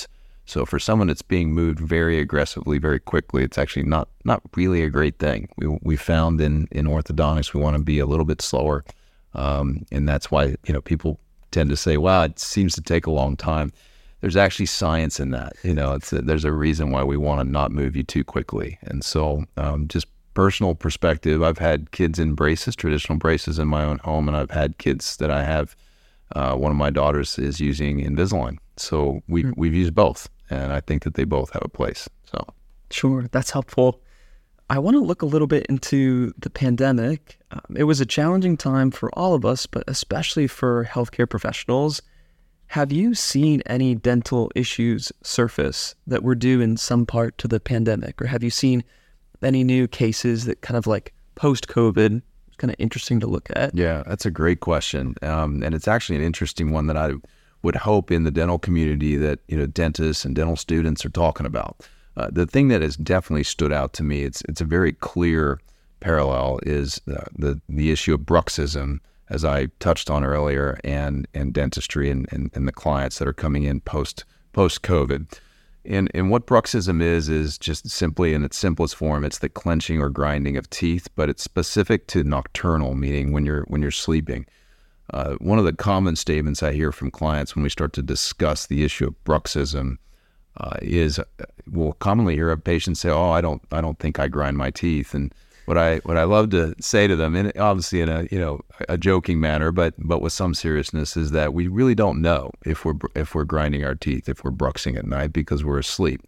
So for someone that's being moved very aggressively, very quickly, it's actually not not really a great thing. We we found in, in orthodontics, we want to be a little bit slower. Um, and that's why, you know, people tend to say, wow, it seems to take a long time. There's actually science in that. You know, it's a, there's a reason why we want to not move you too quickly. And so um, just personal perspective, I've had kids in braces, traditional braces in my own home, and I've had kids that I have. Uh, one of my daughters is using Invisalign. So we, mm. we've used both, and I think that they both have a place. So Sure, that's helpful. I want to look a little bit into the pandemic. Um, it was a challenging time for all of us, but especially for healthcare professionals. Have you seen any dental issues surface that were due in some part to the pandemic? Or have you seen any new cases that kind of like post-COVID, it's kind of interesting to look at? Yeah, that's a great question. Um, and it's actually an interesting one that I would hope in the dental community that, you know, dentists and dental students are talking about. Uh, the thing that has definitely stood out to me, it's it's a very clear parallel, is uh, the the issue of bruxism, as I touched on earlier, and and dentistry and, and, and the clients that are coming in post post COVID. And and what bruxism is is just simply in its simplest form, it's the clenching or grinding of teeth, but it's specific to nocturnal, meaning when you're when you're sleeping. Uh, one of the common statements I hear from clients when we start to discuss the issue of bruxism uh, is, we'll commonly hear a patient say, "Oh, I don't, I don't think I grind my teeth." And what I what I love to say to them, and obviously in a you know a joking manner, but but with some seriousness, is that we really don't know if we're if we're grinding our teeth, if we're bruxing at night, because we're asleep.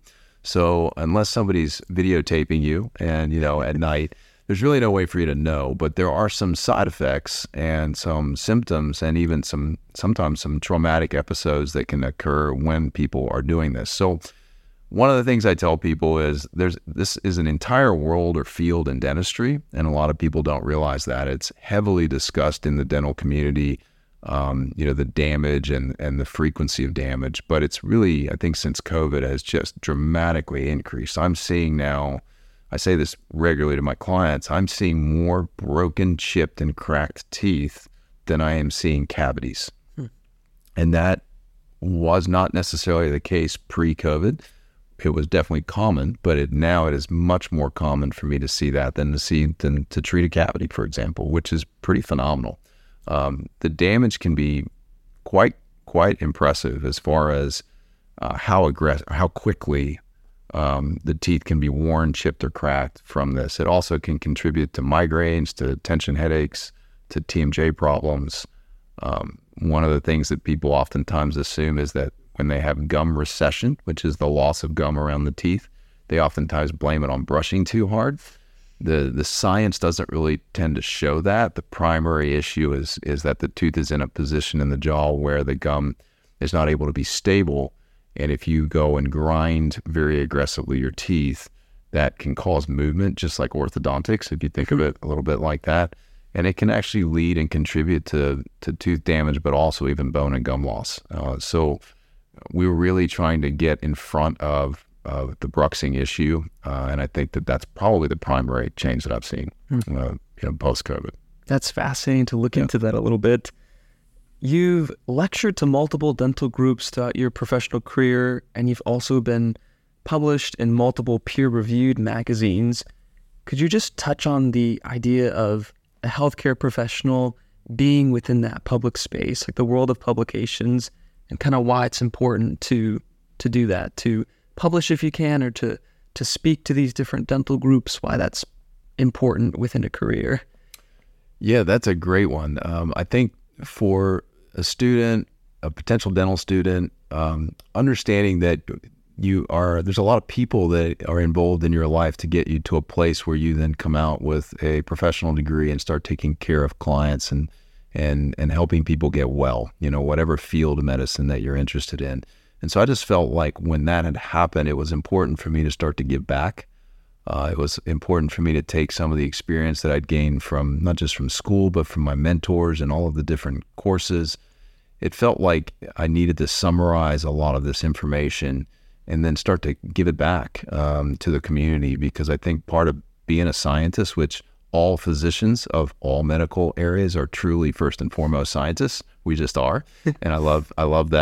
So unless somebody's videotaping you, and you know at night, there's really no way for you to know. But there are some side effects and some symptoms, and even some sometimes some traumatic episodes that can occur when people are doing this. So one of the things I tell people is there's this is an entire world or field in dentistry, and a lot of people don't realize that. It's heavily discussed in the dental community, um, you know, the damage and, and the frequency of damage. But it's really, I think since COVID has just dramatically increased. I'm seeing now, I say this regularly to my clients, I'm seeing more broken, chipped, and cracked teeth than I am seeing cavities. Hmm. And that was not necessarily the case pre-COVID. It was definitely common, but it, now it is much more common for me to see that than to see than to treat a cavity, for example, which is pretty phenomenal. Um, the damage can be quite quite impressive as far as uh, how aggressive, how quickly um, the teeth can be worn, chipped, or cracked from this. It also can contribute to migraines, to tension headaches, to T M J problems. Um, one of the things that people oftentimes assume is that when they have gum recession, which is the loss of gum around the teeth, they oftentimes blame it on brushing too hard. The the science doesn't really tend to show that. The primary issue is is that the tooth is in a position in the jaw where the gum is not able to be stable. And if you go and grind very aggressively your teeth, that can cause movement, just like orthodontics, if you think of it a little bit like that. And it can actually lead and contribute to, to tooth damage, but also even bone and gum loss. Uh, so we were really trying to get in front of uh, the bruxing issue, uh, and I think that that's probably the primary change that I've seen, mm. uh, you know, post-COVID. That's fascinating to look yeah. into that a little bit. You've lectured to multiple dental groups throughout your professional career, and you've also been published in multiple peer-reviewed magazines. Could you just touch on the idea of a healthcare professional being within that public space, like the world of publications, and kind of why it's important to to do that, to publish if you can, or to to speak to these different dental groups, why that's important within a career? Yeah, that's a great one. Um, I think for a student, a potential dental student, um, understanding that you are, there's a lot of people that are involved in your life to get you to a place where you then come out with a professional degree and start taking care of clients and and and helping people get well, you know, whatever field of medicine that you're interested in. And so I just felt like when that had happened, it was important for me to start to give back. Uh, it was important for me to take some of the experience that I'd gained from, not just from school, but from my mentors and all of the different courses. It felt like I needed to summarize a lot of this information and then start to give it back um, to the community, because I think part of being a scientist, which all physicians of all medical areas are truly first and foremost scientists. We just are, and I love I love that.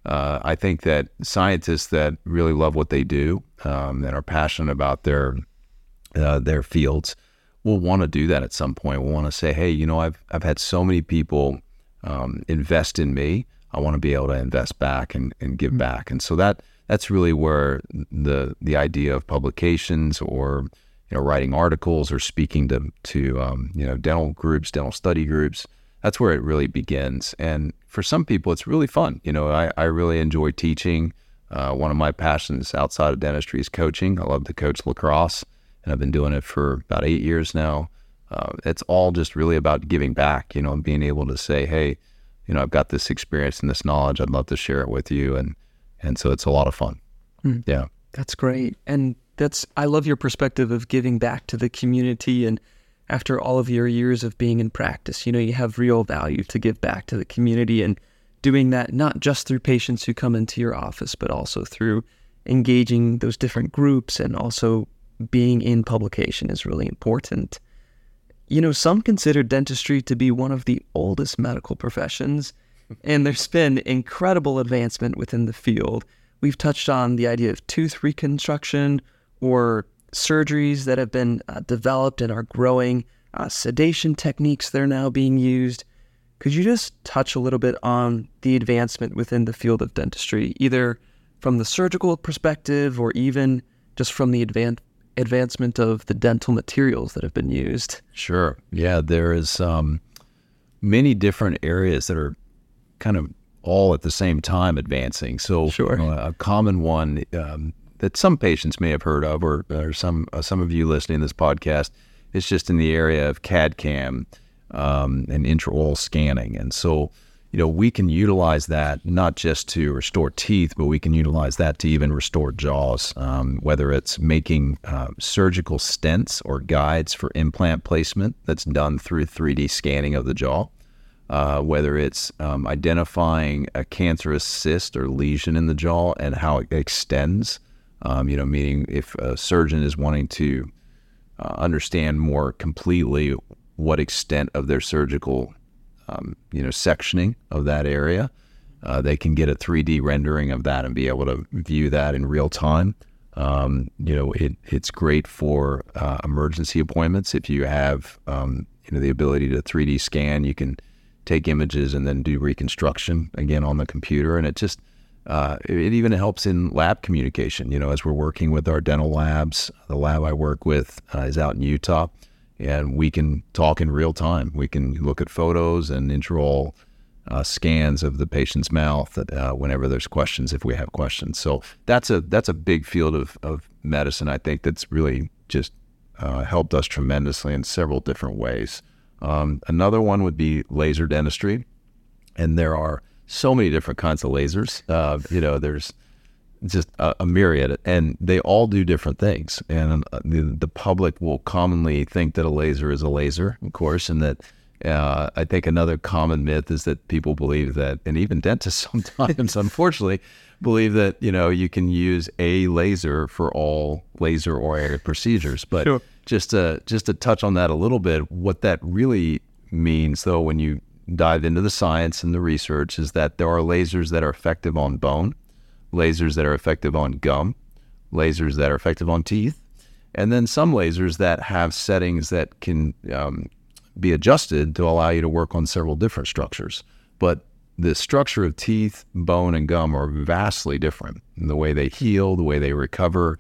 uh, I think that scientists that really love what they do, um, that are passionate about their uh, their fields, will want to do that at some point. We'll want to say, hey, you know, I've I've had so many people um, invest in me. I want to be able to invest back and, and give back. And so that that's really where the the idea of publications, or you know, writing articles or speaking to to um, you know, dental groups, dental study groups, that's where it really begins. And for some people, it's really fun. You know, I, I really enjoy teaching. Uh, one of my passions outside of dentistry is coaching. I love to coach lacrosse, and I've been doing it for about eight years now. Uh, it's all just really about giving back, you know, and being able to say, hey, you know, I've got this experience and this knowledge. I'd love to share it with you. And and so it's a lot of fun. Mm. Yeah. That's great. And that's, I love your perspective of giving back to the community. And after all of your years of being in practice, you know, you have real value to give back to the community, and doing that not just through patients who come into your office, but also through engaging those different groups, and also being in publication is really important. You know, some consider dentistry to be one of the oldest medical professions, and there's been incredible advancement within the field. We've touched on the idea of tooth reconstruction, or surgeries that have been uh, developed and are growing, uh, sedation techniques that are now being used. Could you just touch a little bit on the advancement within the field of dentistry, either from the surgical perspective or even just from the advan- advancement of the dental materials that have been used? Sure. Yeah, there is um, many different areas that are kind of all at the same time advancing. So sure. you know, a common one um, that some patients may have heard of, or, or some uh, some of you listening to this podcast, is just in the area of C A D C A M um, and intraoral scanning. And so, you know, we can utilize that not just to restore teeth, but we can utilize that to even restore jaws, um, whether it's making uh, surgical stents or guides for implant placement that's done through three D scanning of the jaw, uh, whether it's um, identifying a cancerous cyst or lesion in the jaw and how it extends, um, you know, meaning if a surgeon is wanting to uh, understand more completely what extent of their surgical Um, you know, sectioning of that area, uh, they can get a three D rendering of that and be able to view that in real time. Um, you know, it, it's great for uh, emergency appointments. If you have, um, you know, the ability to three D scan, you can take images and then do reconstruction again on the computer. And it just, uh, it, it even helps in lab communication. You know, as we're working with our dental labs, the lab I work with uh, is out in Utah. And we can talk in real time. We can look at photos and intraoral uh, scans of the patient's mouth uh, whenever there's questions, if we have questions. So that's a that's a big field of, of medicine, I think, that's really just uh, helped us tremendously in several different ways. Um, another one would be laser dentistry. And there are so many different kinds of lasers. Uh, you know, there's just a, a myriad, and they all do different things. And uh, the, the public will commonly think that a laser is a laser, of course, and that uh, I think another common myth is that people believe that, and even dentists sometimes, unfortunately, believe that, you know, you can use a laser for all laser-oriented procedures. But sure. just to, just to touch on that a little bit, what that really means, though, when you dive into the science and the research, is that there are lasers that are effective on bone, lasers that are effective on gum, lasers that are effective on teeth, and then some lasers that have settings that can um, be adjusted to allow you to work on several different structures. But the structure of teeth, bone, and gum are vastly different. In the way they heal, the way they recover,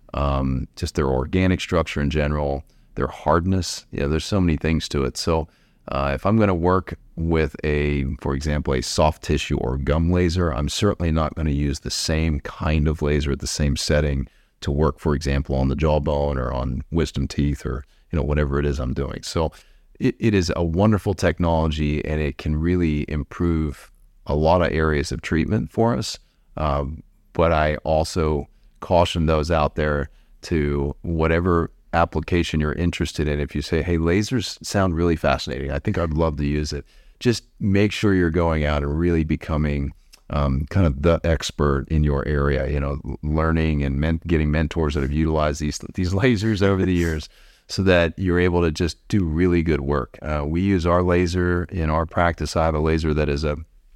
um, just their organic structure in general, their hardness. Yeah, there's so many things to it. So Uh, if I'm going to work with a, for example, a soft tissue or gum laser, I'm certainly not going to use the same kind of laser at the same setting to work, for example, on the jawbone or on wisdom teeth, or, you know, whatever it is I'm doing. So it, it is a wonderful technology, and it can really improve a lot of areas of treatment for us. Um, but I also caution those out there to whatever application you're interested in. If you say, hey, lasers sound really fascinating, I think I'd love to use it, just make sure you're going out and really becoming um, kind of the expert in your area, you know, learning and men- getting mentors that have utilized these these lasers over the years, so that you're able to just do really good work. Uh, we use our laser in our practice. I have a laser that is a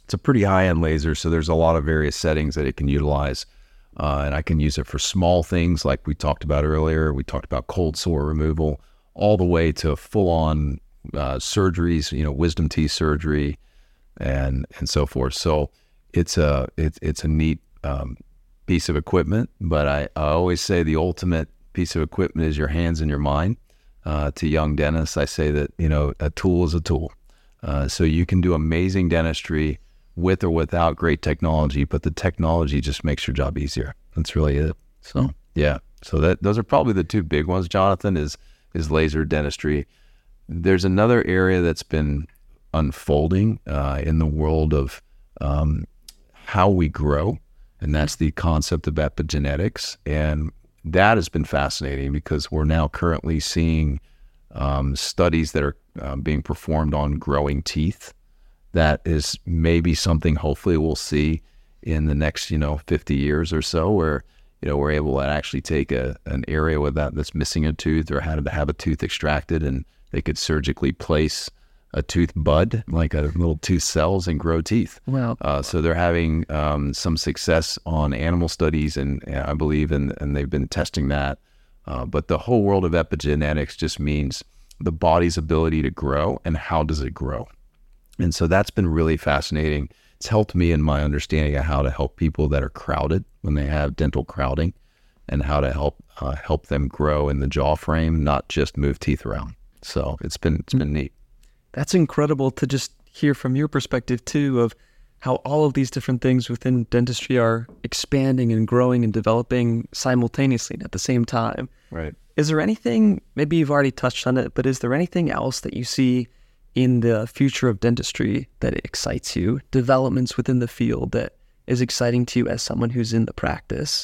it's a pretty high-end laser, so there's a lot of various settings that it can utilize. Uh, and I can use it for small things like we talked about earlier. We talked about cold sore removal, all the way to full-on uh, surgeries, you know, wisdom teeth surgery, and and so forth. So it's a it's it's a neat um, piece of equipment. But I, I always say the ultimate piece of equipment is your hands and your mind. Uh, to young dentists, I say that, you know, a tool is a tool. Uh, so you can do amazing dentistry with or without great technology, but the technology just makes your job easier. That's really it. So yeah, so that those are probably the two big ones, Jonathan, is is laser dentistry. There's another area that's been unfolding uh, in the world of um, how we grow, and that's the concept of epigenetics. And that has been fascinating because we're now currently seeing um, studies that are uh, being performed on growing teeth. That is maybe something hopefully we'll see in the next, you know, fifty years or so, where, you know, we're able to actually take a an area with that that's missing a tooth or had to have a tooth extracted, and they could surgically place a tooth bud, like a little tooth cells, and grow teeth. Wow. Uh, so they're having um, some success on animal studies, and uh, I believe, and and they've been testing that. Uh, but the whole world of epigenetics just means the body's ability to grow and how does it grow. And so that's been really fascinating. It's helped me in my understanding of how to help people that are crowded when they have dental crowding, and how to help uh, help them grow in the jaw frame, not just move teeth around. So it's been it's been neat. That's incredible to just hear from your perspective too, of how all of these different things within dentistry are expanding and growing and developing simultaneously and at the same time. Right. Is there anything, maybe you've already touched on it, but is there anything else that you see in the future of dentistry that excites you, developments within the field that is exciting to you as someone who's in the practice?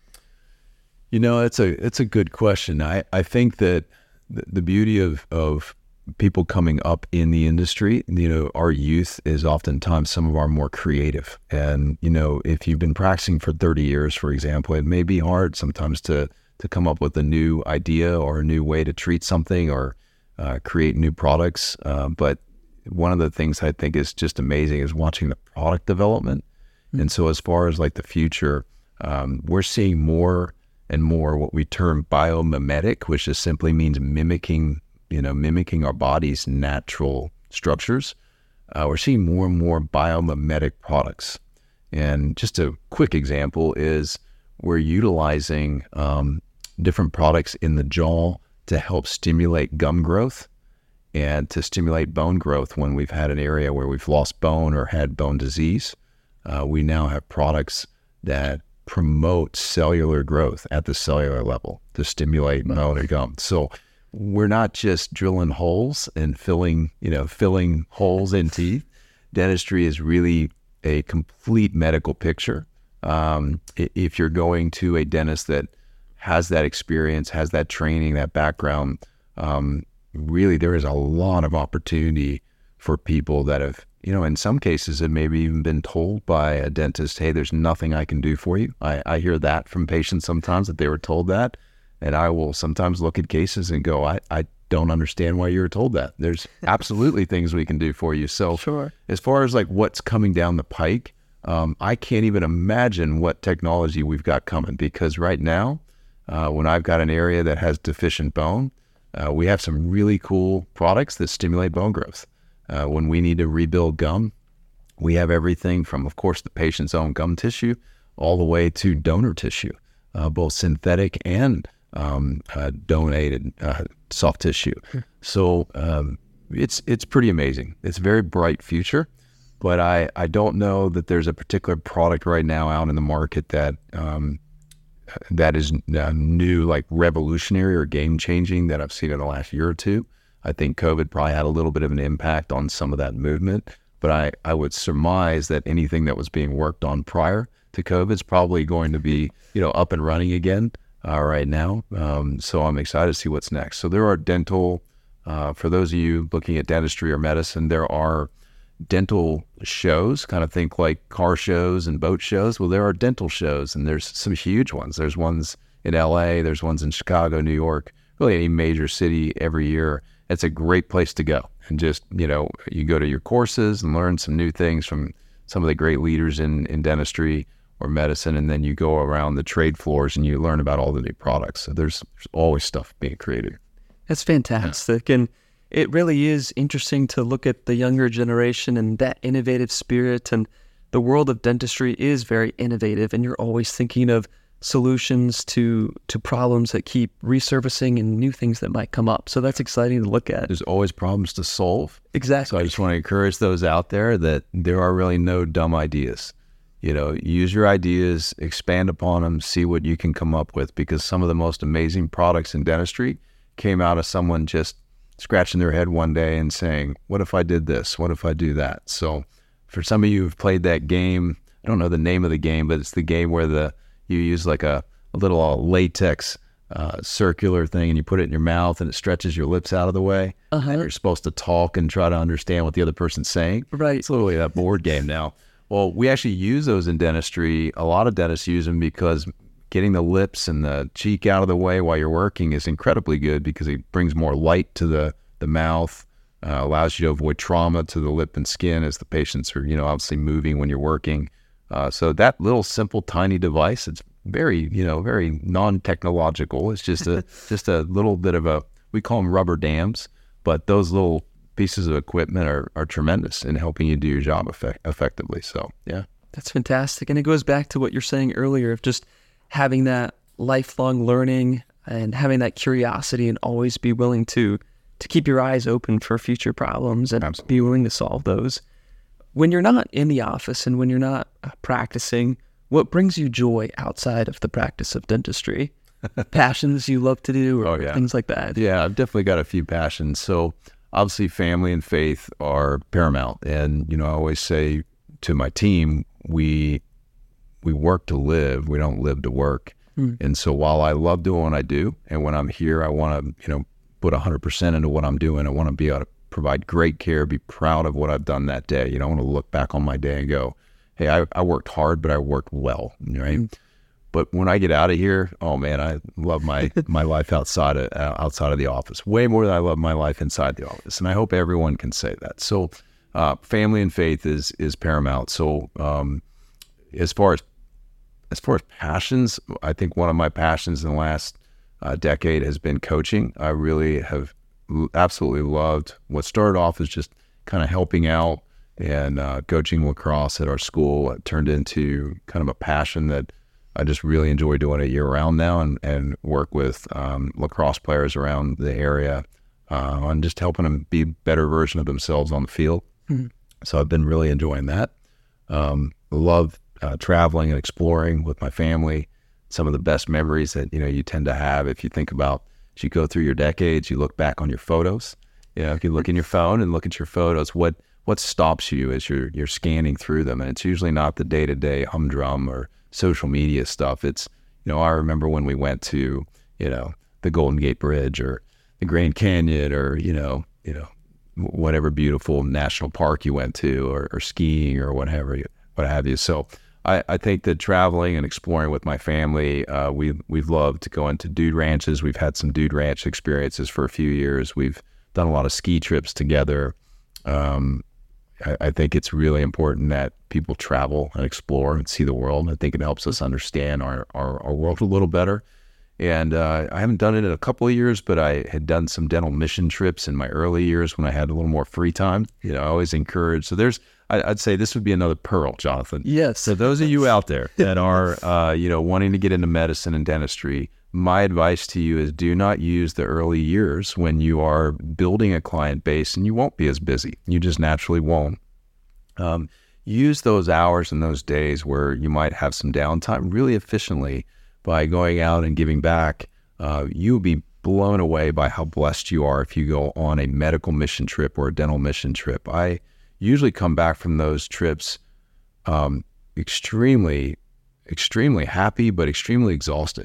You know, it's a it's a good question. I, I think that the, the beauty of, of people coming up in the industry, you know, our youth is oftentimes some of our more creative. And, you know, if you've been practicing for thirty years, for example, it may be hard sometimes to, to come up with a new idea or a new way to treat something, or Uh, create new products. Uh, but one of the things I think is just amazing is watching the product development. Mm-hmm. And so as far as like the future, um, we're seeing more and more what we term biomimetic, which just simply means mimicking, you know, mimicking our body's natural structures. Uh, we're seeing more and more biomimetic products. And just a quick example is we're utilizing um, different products in the jaw to help stimulate gum growth and to stimulate bone growth when we've had an area where we've lost bone or had bone disease. Uh, we now have products that promote cellular growth at the cellular level to stimulate bone or gum. So we're not just drilling holes and filling, you know, filling holes in teeth. Dentistry is really a complete medical picture. Um, if you're going to a dentist that has that experience, has that training, that background, um, really there is a lot of opportunity for people that have, you know, in some cases have maybe even been told by a dentist, hey, there's nothing I can do for you. I, I hear that from patients sometimes, that they were told that. And I will sometimes look at cases and go, I, I don't understand why you were told that. There's absolutely things we can do for you. So sure. As far as like what's coming down the pike, um, I can't even imagine what technology we've got coming, because right now, Uh, when I've got an area that has deficient bone, uh, we have some really cool products that stimulate bone growth. Uh, when we need to rebuild gum, we have everything from, of course, the patient's own gum tissue all the way to donor tissue, uh, both synthetic and um, uh, donated uh, soft tissue. So um, it's it's pretty amazing. It's a very bright future, but I, I don't know that there's a particular product right now out in the market that um, that is uh, new, like revolutionary or game-changing, that I've seen in the last year or two. I think COVID probably had a little bit of an impact on some of that movement, but I, I would surmise that anything that was being worked on prior to COVID is probably going to be, you know, up and running again uh, right now. Um, so I'm excited to see what's next. So there are dental, uh, for those of you looking at dentistry or medicine, there are dental shows, kind of think like car shows and boat shows. Well, there are dental shows, and there's some huge ones. There's ones in L A, there's ones in Chicago, New York, really any major city every year. It's a great place to go. And just, you know, you go to your courses and learn some new things from some of the great leaders in, in dentistry or medicine, and then you go around the trade floors and you learn about all the new products. So there's, there's always stuff being created. That's fantastic. Yeah. And it really is interesting to look at the younger generation and that innovative spirit. And the world of dentistry is very innovative, and you're always thinking of solutions to to problems that keep resurfacing and new things that might come up. So that's exciting to look at. There's always problems to solve. Exactly. So I just want to encourage those out there that there are really no dumb ideas. You know, use your ideas, expand upon them, see what you can come up with, because some of the most amazing products in dentistry came out of someone just scratching their head one day and saying, what if I did this? What if I do that? So for some of you who've played that game, I don't know the name of the game, but it's the game where the you use like a, a little uh, latex uh, circular thing, and you put it in your mouth and it stretches your lips out of the way. Uh-huh. And you're supposed to talk and try to understand what the other person's saying. Right. It's literally that board game now. Well, we actually use those in dentistry. A lot of dentists use them because getting the lips and the cheek out of the way while you're working is incredibly good, because it brings more light to the, the mouth, uh, allows you to avoid trauma to the lip and skin as the patients are, you know, obviously moving when you're working. Uh, so that little simple, tiny device, it's very, you know, very non-technological. It's just a just a little bit of a, we call them rubber dams, but those little pieces of equipment are, are tremendous in helping you do your job effect- effectively. So, yeah. That's fantastic. And it goes back to what you're saying earlier of just having that lifelong learning and having that curiosity, and always be willing to to keep your eyes open for future problems and Absolutely. Be willing to solve those. When you're not in the office and when you're not uh, practicing, what brings you joy outside of the practice of dentistry? Passions you love to do, or oh, yeah. things like that? Yeah, I've definitely got a few passions. So obviously family and faith are paramount. And, you know, I always say to my team, we we work to live. We don't live to work. Mm. And so while I love doing what I do, and when I'm here, I want to, you know, put one hundred percent into what I'm doing. I want to be able to provide great care, be proud of what I've done that day. You know, I want to look back on my day and go, hey, I, I worked hard, but I worked well, right? Mm. But when I get out of here, oh man, I love my, my life outside of uh, outside of the office way more than I love my life inside the office. And I hope everyone can say that. So uh, family and faith is is paramount. So um, as far as as far as passions, I think one of my passions in the last uh, decade has been coaching. I really have absolutely loved what started off as just kind of helping out and uh, coaching lacrosse at our school. It turned into kind of a passion that I just really enjoy doing it year round now, and, and work with um, lacrosse players around the area uh, on just helping them be a better version of themselves on the field. Mm-hmm. So I've been really enjoying that. Um, love uh, traveling and exploring with my family. Some of the best memories that, you know, you tend to have if you think about, as you go through your decades, you look back on your photos. You know, if you look in your phone and look at your photos, what what stops you as you're you're scanning through them? And it's usually not the day-to-day humdrum or social media stuff. It's, you know, I remember when we went to, you know, the Golden Gate Bridge or the Grand Canyon, or, you know, you know, whatever beautiful national park you went to, or, or skiing or whatever, what have you. So I, I think that traveling and exploring with my family, uh, we, we've loved going to dude ranches. We've had some dude ranch experiences for a few years. We've done a lot of ski trips together. Um, I, I think it's really important that people travel and explore and see the world. I think it helps us understand our, our, our world a little better. And uh, I haven't done it in a couple of years, but I had done some dental mission trips in my early years when I had a little more free time. You know, I always encourage. So there's, I, I'd say this would be another pearl, Jonathan. Yes. So those of you out there that are, uh, you know, wanting to get into medicine and dentistry, my advice to you is do not use the early years when you are building a client base, and you won't be as busy. You just naturally won't. Um, use those hours and those days where you might have some downtime really efficiently by going out and giving back. Uh, you'll be blown away by how blessed you are if you go on a medical mission trip or a dental mission trip. I usually come back from those trips um, extremely, extremely happy, but extremely exhausted.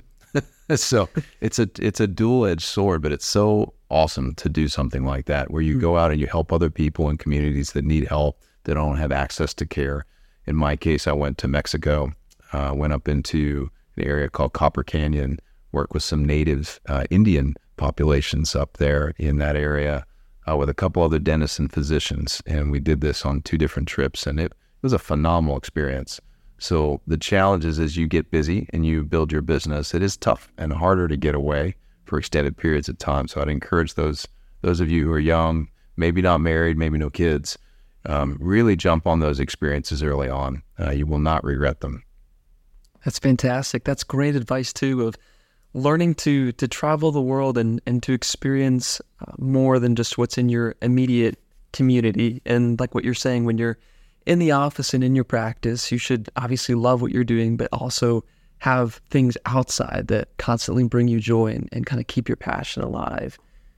So it's a it's a dual-edged sword, but it's so awesome to do something like that, where you go out and you help other people in communities that need help, that don't have access to care. In my case, I went to Mexico, uh, went up into an area called Copper Canyon, worked with some native uh, Indian populations up there in that area uh, with a couple other dentists and physicians. And we did this on two different trips, and it, was a phenomenal experience. So the challenge is as you get busy and you build your business, it is tough and harder to get away for extended periods of time. So I'd encourage those those of you who are young, maybe not married, maybe no kids, um, really jump on those experiences early on. Uh, you will not regret them. That's fantastic. That's great advice too, of learning to to travel the world and, and to experience uh, more than just what's in your immediate community. And like what you're saying, when you're in the office and in your practice, you should obviously love what you're doing, but also have things outside that constantly bring you joy and, and kind of keep your passion alive.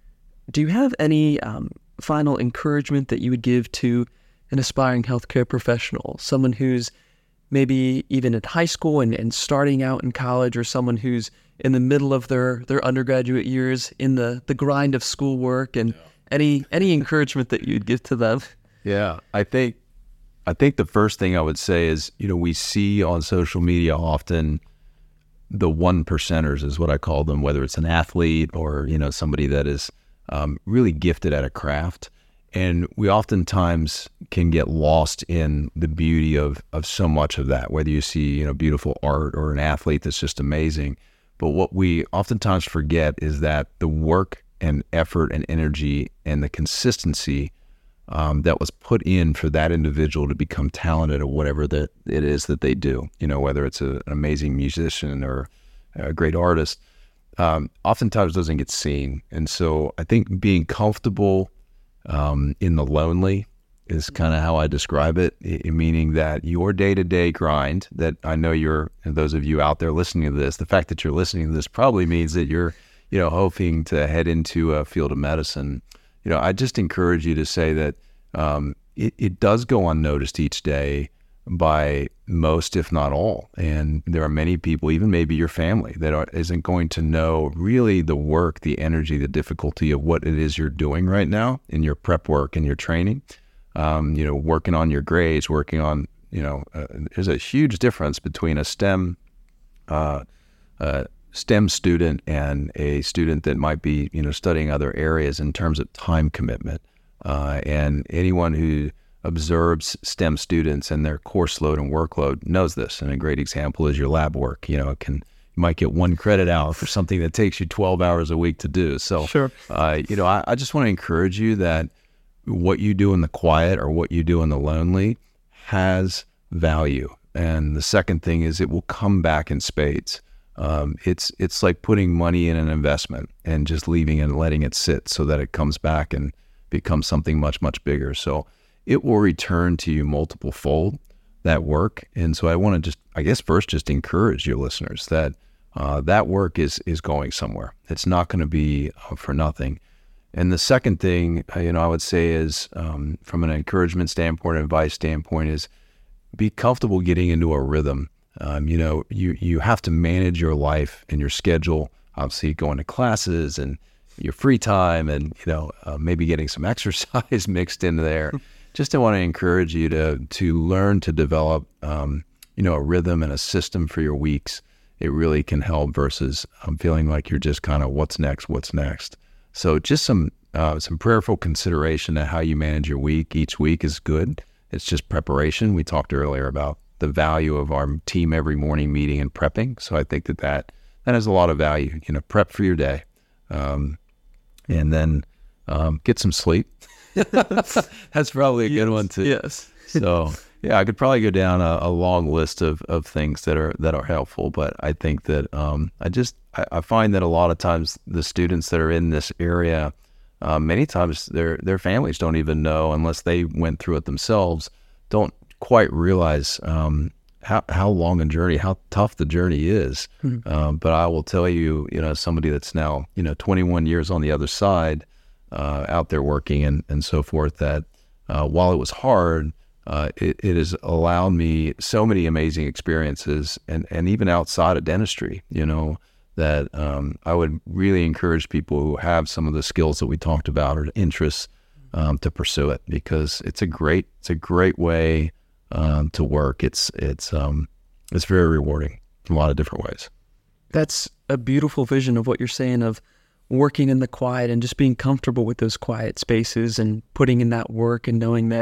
Do you have any um, final encouragement that you would give to an aspiring healthcare professional, someone who's maybe even in high school and, and starting out in college, or someone who's in the middle of their, their undergraduate years in the, the grind of schoolwork, and yeah. any any encouragement that you'd give to them? Yeah, I think I think the first thing I would say is, you know, we see on social media often the one percenters is what I call them, whether it's an athlete or, you know, somebody that is um, really gifted at a craft. And we oftentimes can get lost in the beauty of, of so much of that, whether you see, you know, beautiful art or an athlete that's just amazing. But what we oftentimes forget is that the work and effort and energy and the consistency um, that was put in for that individual to become talented at whatever that it is that they do, you know, whether it's a, an amazing musician or a great artist, um, oftentimes doesn't get seen. And so I think being comfortable um, in the lonely is kind of how I describe it, I- meaning that your day-to-day grind that I know you're, and those of you out there listening to this, the fact that you're listening to this probably means that you're, you know, hoping to head into a field of medicine. You know, I just encourage you to say that um, it, it does go unnoticed each day by most, if not all. And there are many people, even maybe your family, that are, isn't going to know really the work, the energy, the difficulty of what it is you're doing right now in your prep work and your training. Um, you know, working on your grades, working on, you know, uh, there's a huge difference between a STEM uh, uh, STEM student and a student that might be, you know, studying other areas in terms of time commitment. Uh, and anyone who observes STEM students and their course load and workload knows this. And a great example is your lab work. You know, it can, you might get one credit out for something that takes you twelve hours a week to do. So, sure. uh, you know, I, I just want to encourage you that what you do in the quiet or what you do in the lonely has value. And the second thing is it will come back in spades. Um, it's it's like putting money in an investment and just leaving it and letting it sit so that it comes back and becomes something much, much bigger. So it will return to you multiple fold, that work. And so I want to just, I guess first just encourage your listeners that uh, that work is is going somewhere. It's not going to be uh, for nothing. And the second thing, uh, you know, I would say is um, from an encouragement standpoint, advice standpoint, is be comfortable getting into a rhythm. Um, you know, you, you have to manage your life and your schedule, obviously going to classes and your free time and, you know, uh, maybe getting some exercise mixed in there. Just I want to encourage you to to learn to develop, um, you know, a rhythm and a system for your weeks. It really can help versus um, feeling like you're just kind of what's next, what's next. So just some uh, some prayerful consideration of how you manage your week. Each week is good. It's just preparation. We talked earlier about the value of our team every morning meeting and prepping. So I think that that, that has a lot of value. You know, prep for your day, um, and then um, get some sleep. That's probably a yes, good one too. Yes. So yeah, I could probably go down a, a long list of, of things that are that are helpful. But I think that um, I just I, I find that a lot of times the students that are in this area, uh, many times their their families don't even know unless they went through it themselves. Don't quite realize um, how how long a journey, how tough the journey is. Mm-hmm. Um, but I will tell you, you know, somebody that's now you know twenty-one years on the other side, uh, out there working and and so forth, that uh, while it was hard. Uh, it, it has allowed me so many amazing experiences, and, and even outside of dentistry, you know, that um, I would really encourage people who have some of the skills that we talked about or interests um, to pursue it, because it's a great it's a great way um, to work. It's it's um, it's very rewarding in a lot of different ways. That's a beautiful vision of what you're saying, of working in the quiet and just being comfortable with those quiet spaces and putting in that work and knowing that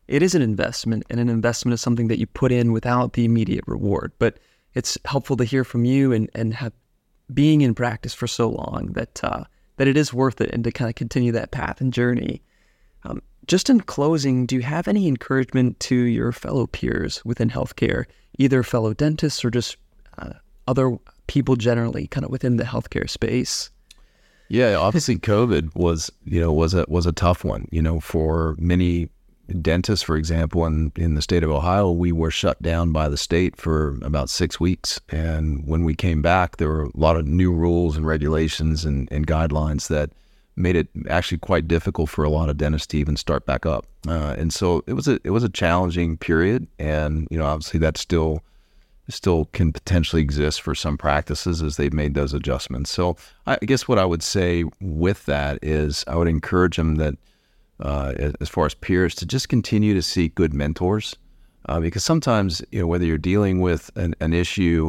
it is an investment, and an investment is something that you put in without the immediate reward. But it's helpful to hear from you and, and have, being in practice for so long that uh, that it is worth it, and to kind of continue that path and journey. Um, just in closing, do you have any encouragement to your fellow peers within healthcare, either fellow dentists or just uh, other people generally kind of within the healthcare space? Yeah, obviously COVID was, you know, was a was a tough one. You know, for many dentists, for example, in, in the state of Ohio, we were shut down by the state for about six weeks. And when we came back, there were a lot of new rules and regulations and, and guidelines that made it actually quite difficult for a lot of dentists to even start back up. Uh, and so it was a it was a challenging period. And, you know, obviously that still still can potentially exist for some practices as they've made those adjustments. So I guess what I would say with that is I would encourage them that Uh, as far as peers, to just continue to seek good mentors, uh, because sometimes, you know, whether you're dealing with an, an issue,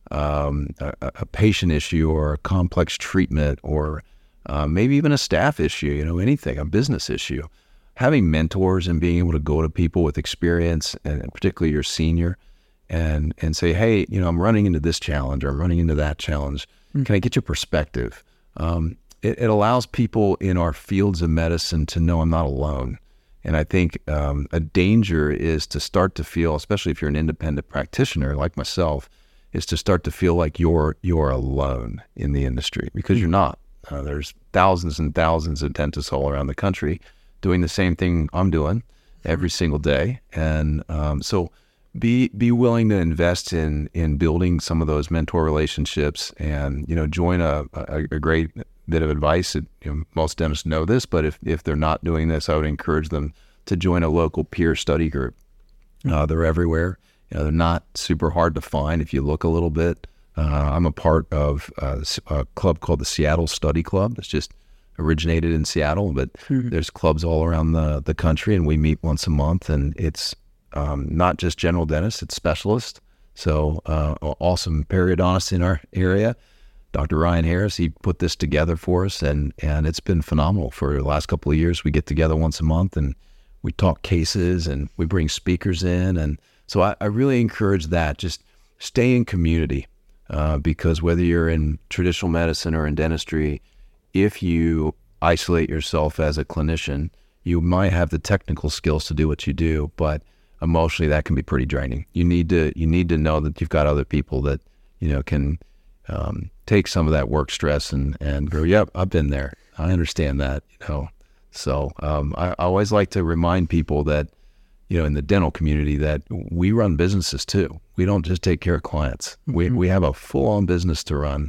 um, a, a patient issue, or a complex treatment, or uh, maybe even a staff issue, you know, anything, a business issue, having mentors and being able to go to people with experience, and particularly your senior, and and say, hey, you know, I'm running into this challenge, or I'm running into that challenge. Mm-hmm. Can I get your perspective? Um, It, it allows people in our fields of medicine to know I'm not alone. And I think um, a danger is to start to feel, especially if you're an independent practitioner like myself, is to start to feel like you're you're alone in the industry, because you're not. Uh, there's thousands and thousands of dentists all around the country doing the same thing I'm doing every single day. And um, so be be willing to invest in in building some of those mentor relationships, and, you know, join a, a, a great bit of advice. That, you know, most dentists know this, but if, if they're not doing this, I would encourage them to join a local peer study group. Uh, they're everywhere. You know, they're not super hard to find if you look a little bit. Uh, I'm a part of a, a club called the Seattle Study Club. It's just originated in Seattle, but mm-hmm. there's clubs all around the, the country, and we meet once a month, and it's um, not just general dentists, it's specialists. So uh, awesome periodontist in our area, Doctor Ryan Harris, he put this together for us, and, and it's been phenomenal. For the last couple of years, we get together once a month, and we talk cases, and we bring speakers in. And so I, I really encourage that. Just stay in community, uh, because whether you're in traditional medicine or in dentistry, if you isolate yourself as a clinician, you might have the technical skills to do what you do, but emotionally that can be pretty draining. You need to you need to know that you've got other people that, you know, can um, take some of that work stress and, and go, yep, I've been there. I understand that, you know. So um, I, I always like to remind people that, you know, in the dental community, that we run businesses too. We don't just take care of clients. Mm-hmm. We we have a full-on business to run,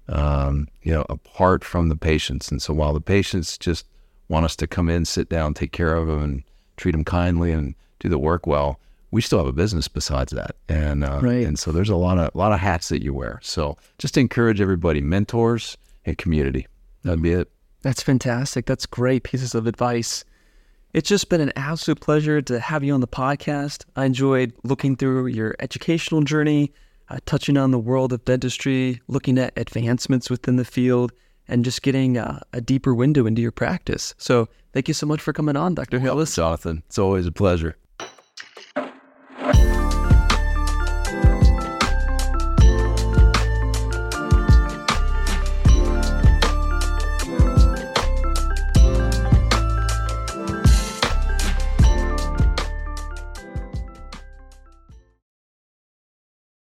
um, you know, apart from the patients. And so while the patients just want us to come in, sit down, take care of them, and treat them kindly and do the work well, we still have a business besides that. And uh, right. and so there's a lot of a lot of hats that you wear. So just encourage everybody, mentors and community. That'd be it. That's fantastic. That's great pieces of advice. It's just been an absolute pleasure to have you on the podcast. I enjoyed looking through your educational journey, uh, touching on the world of dentistry, looking at advancements within the field, and just getting uh, a deeper window into your practice. So thank you so much for coming on, Doctor Hillis. Jonathan, it's always a pleasure.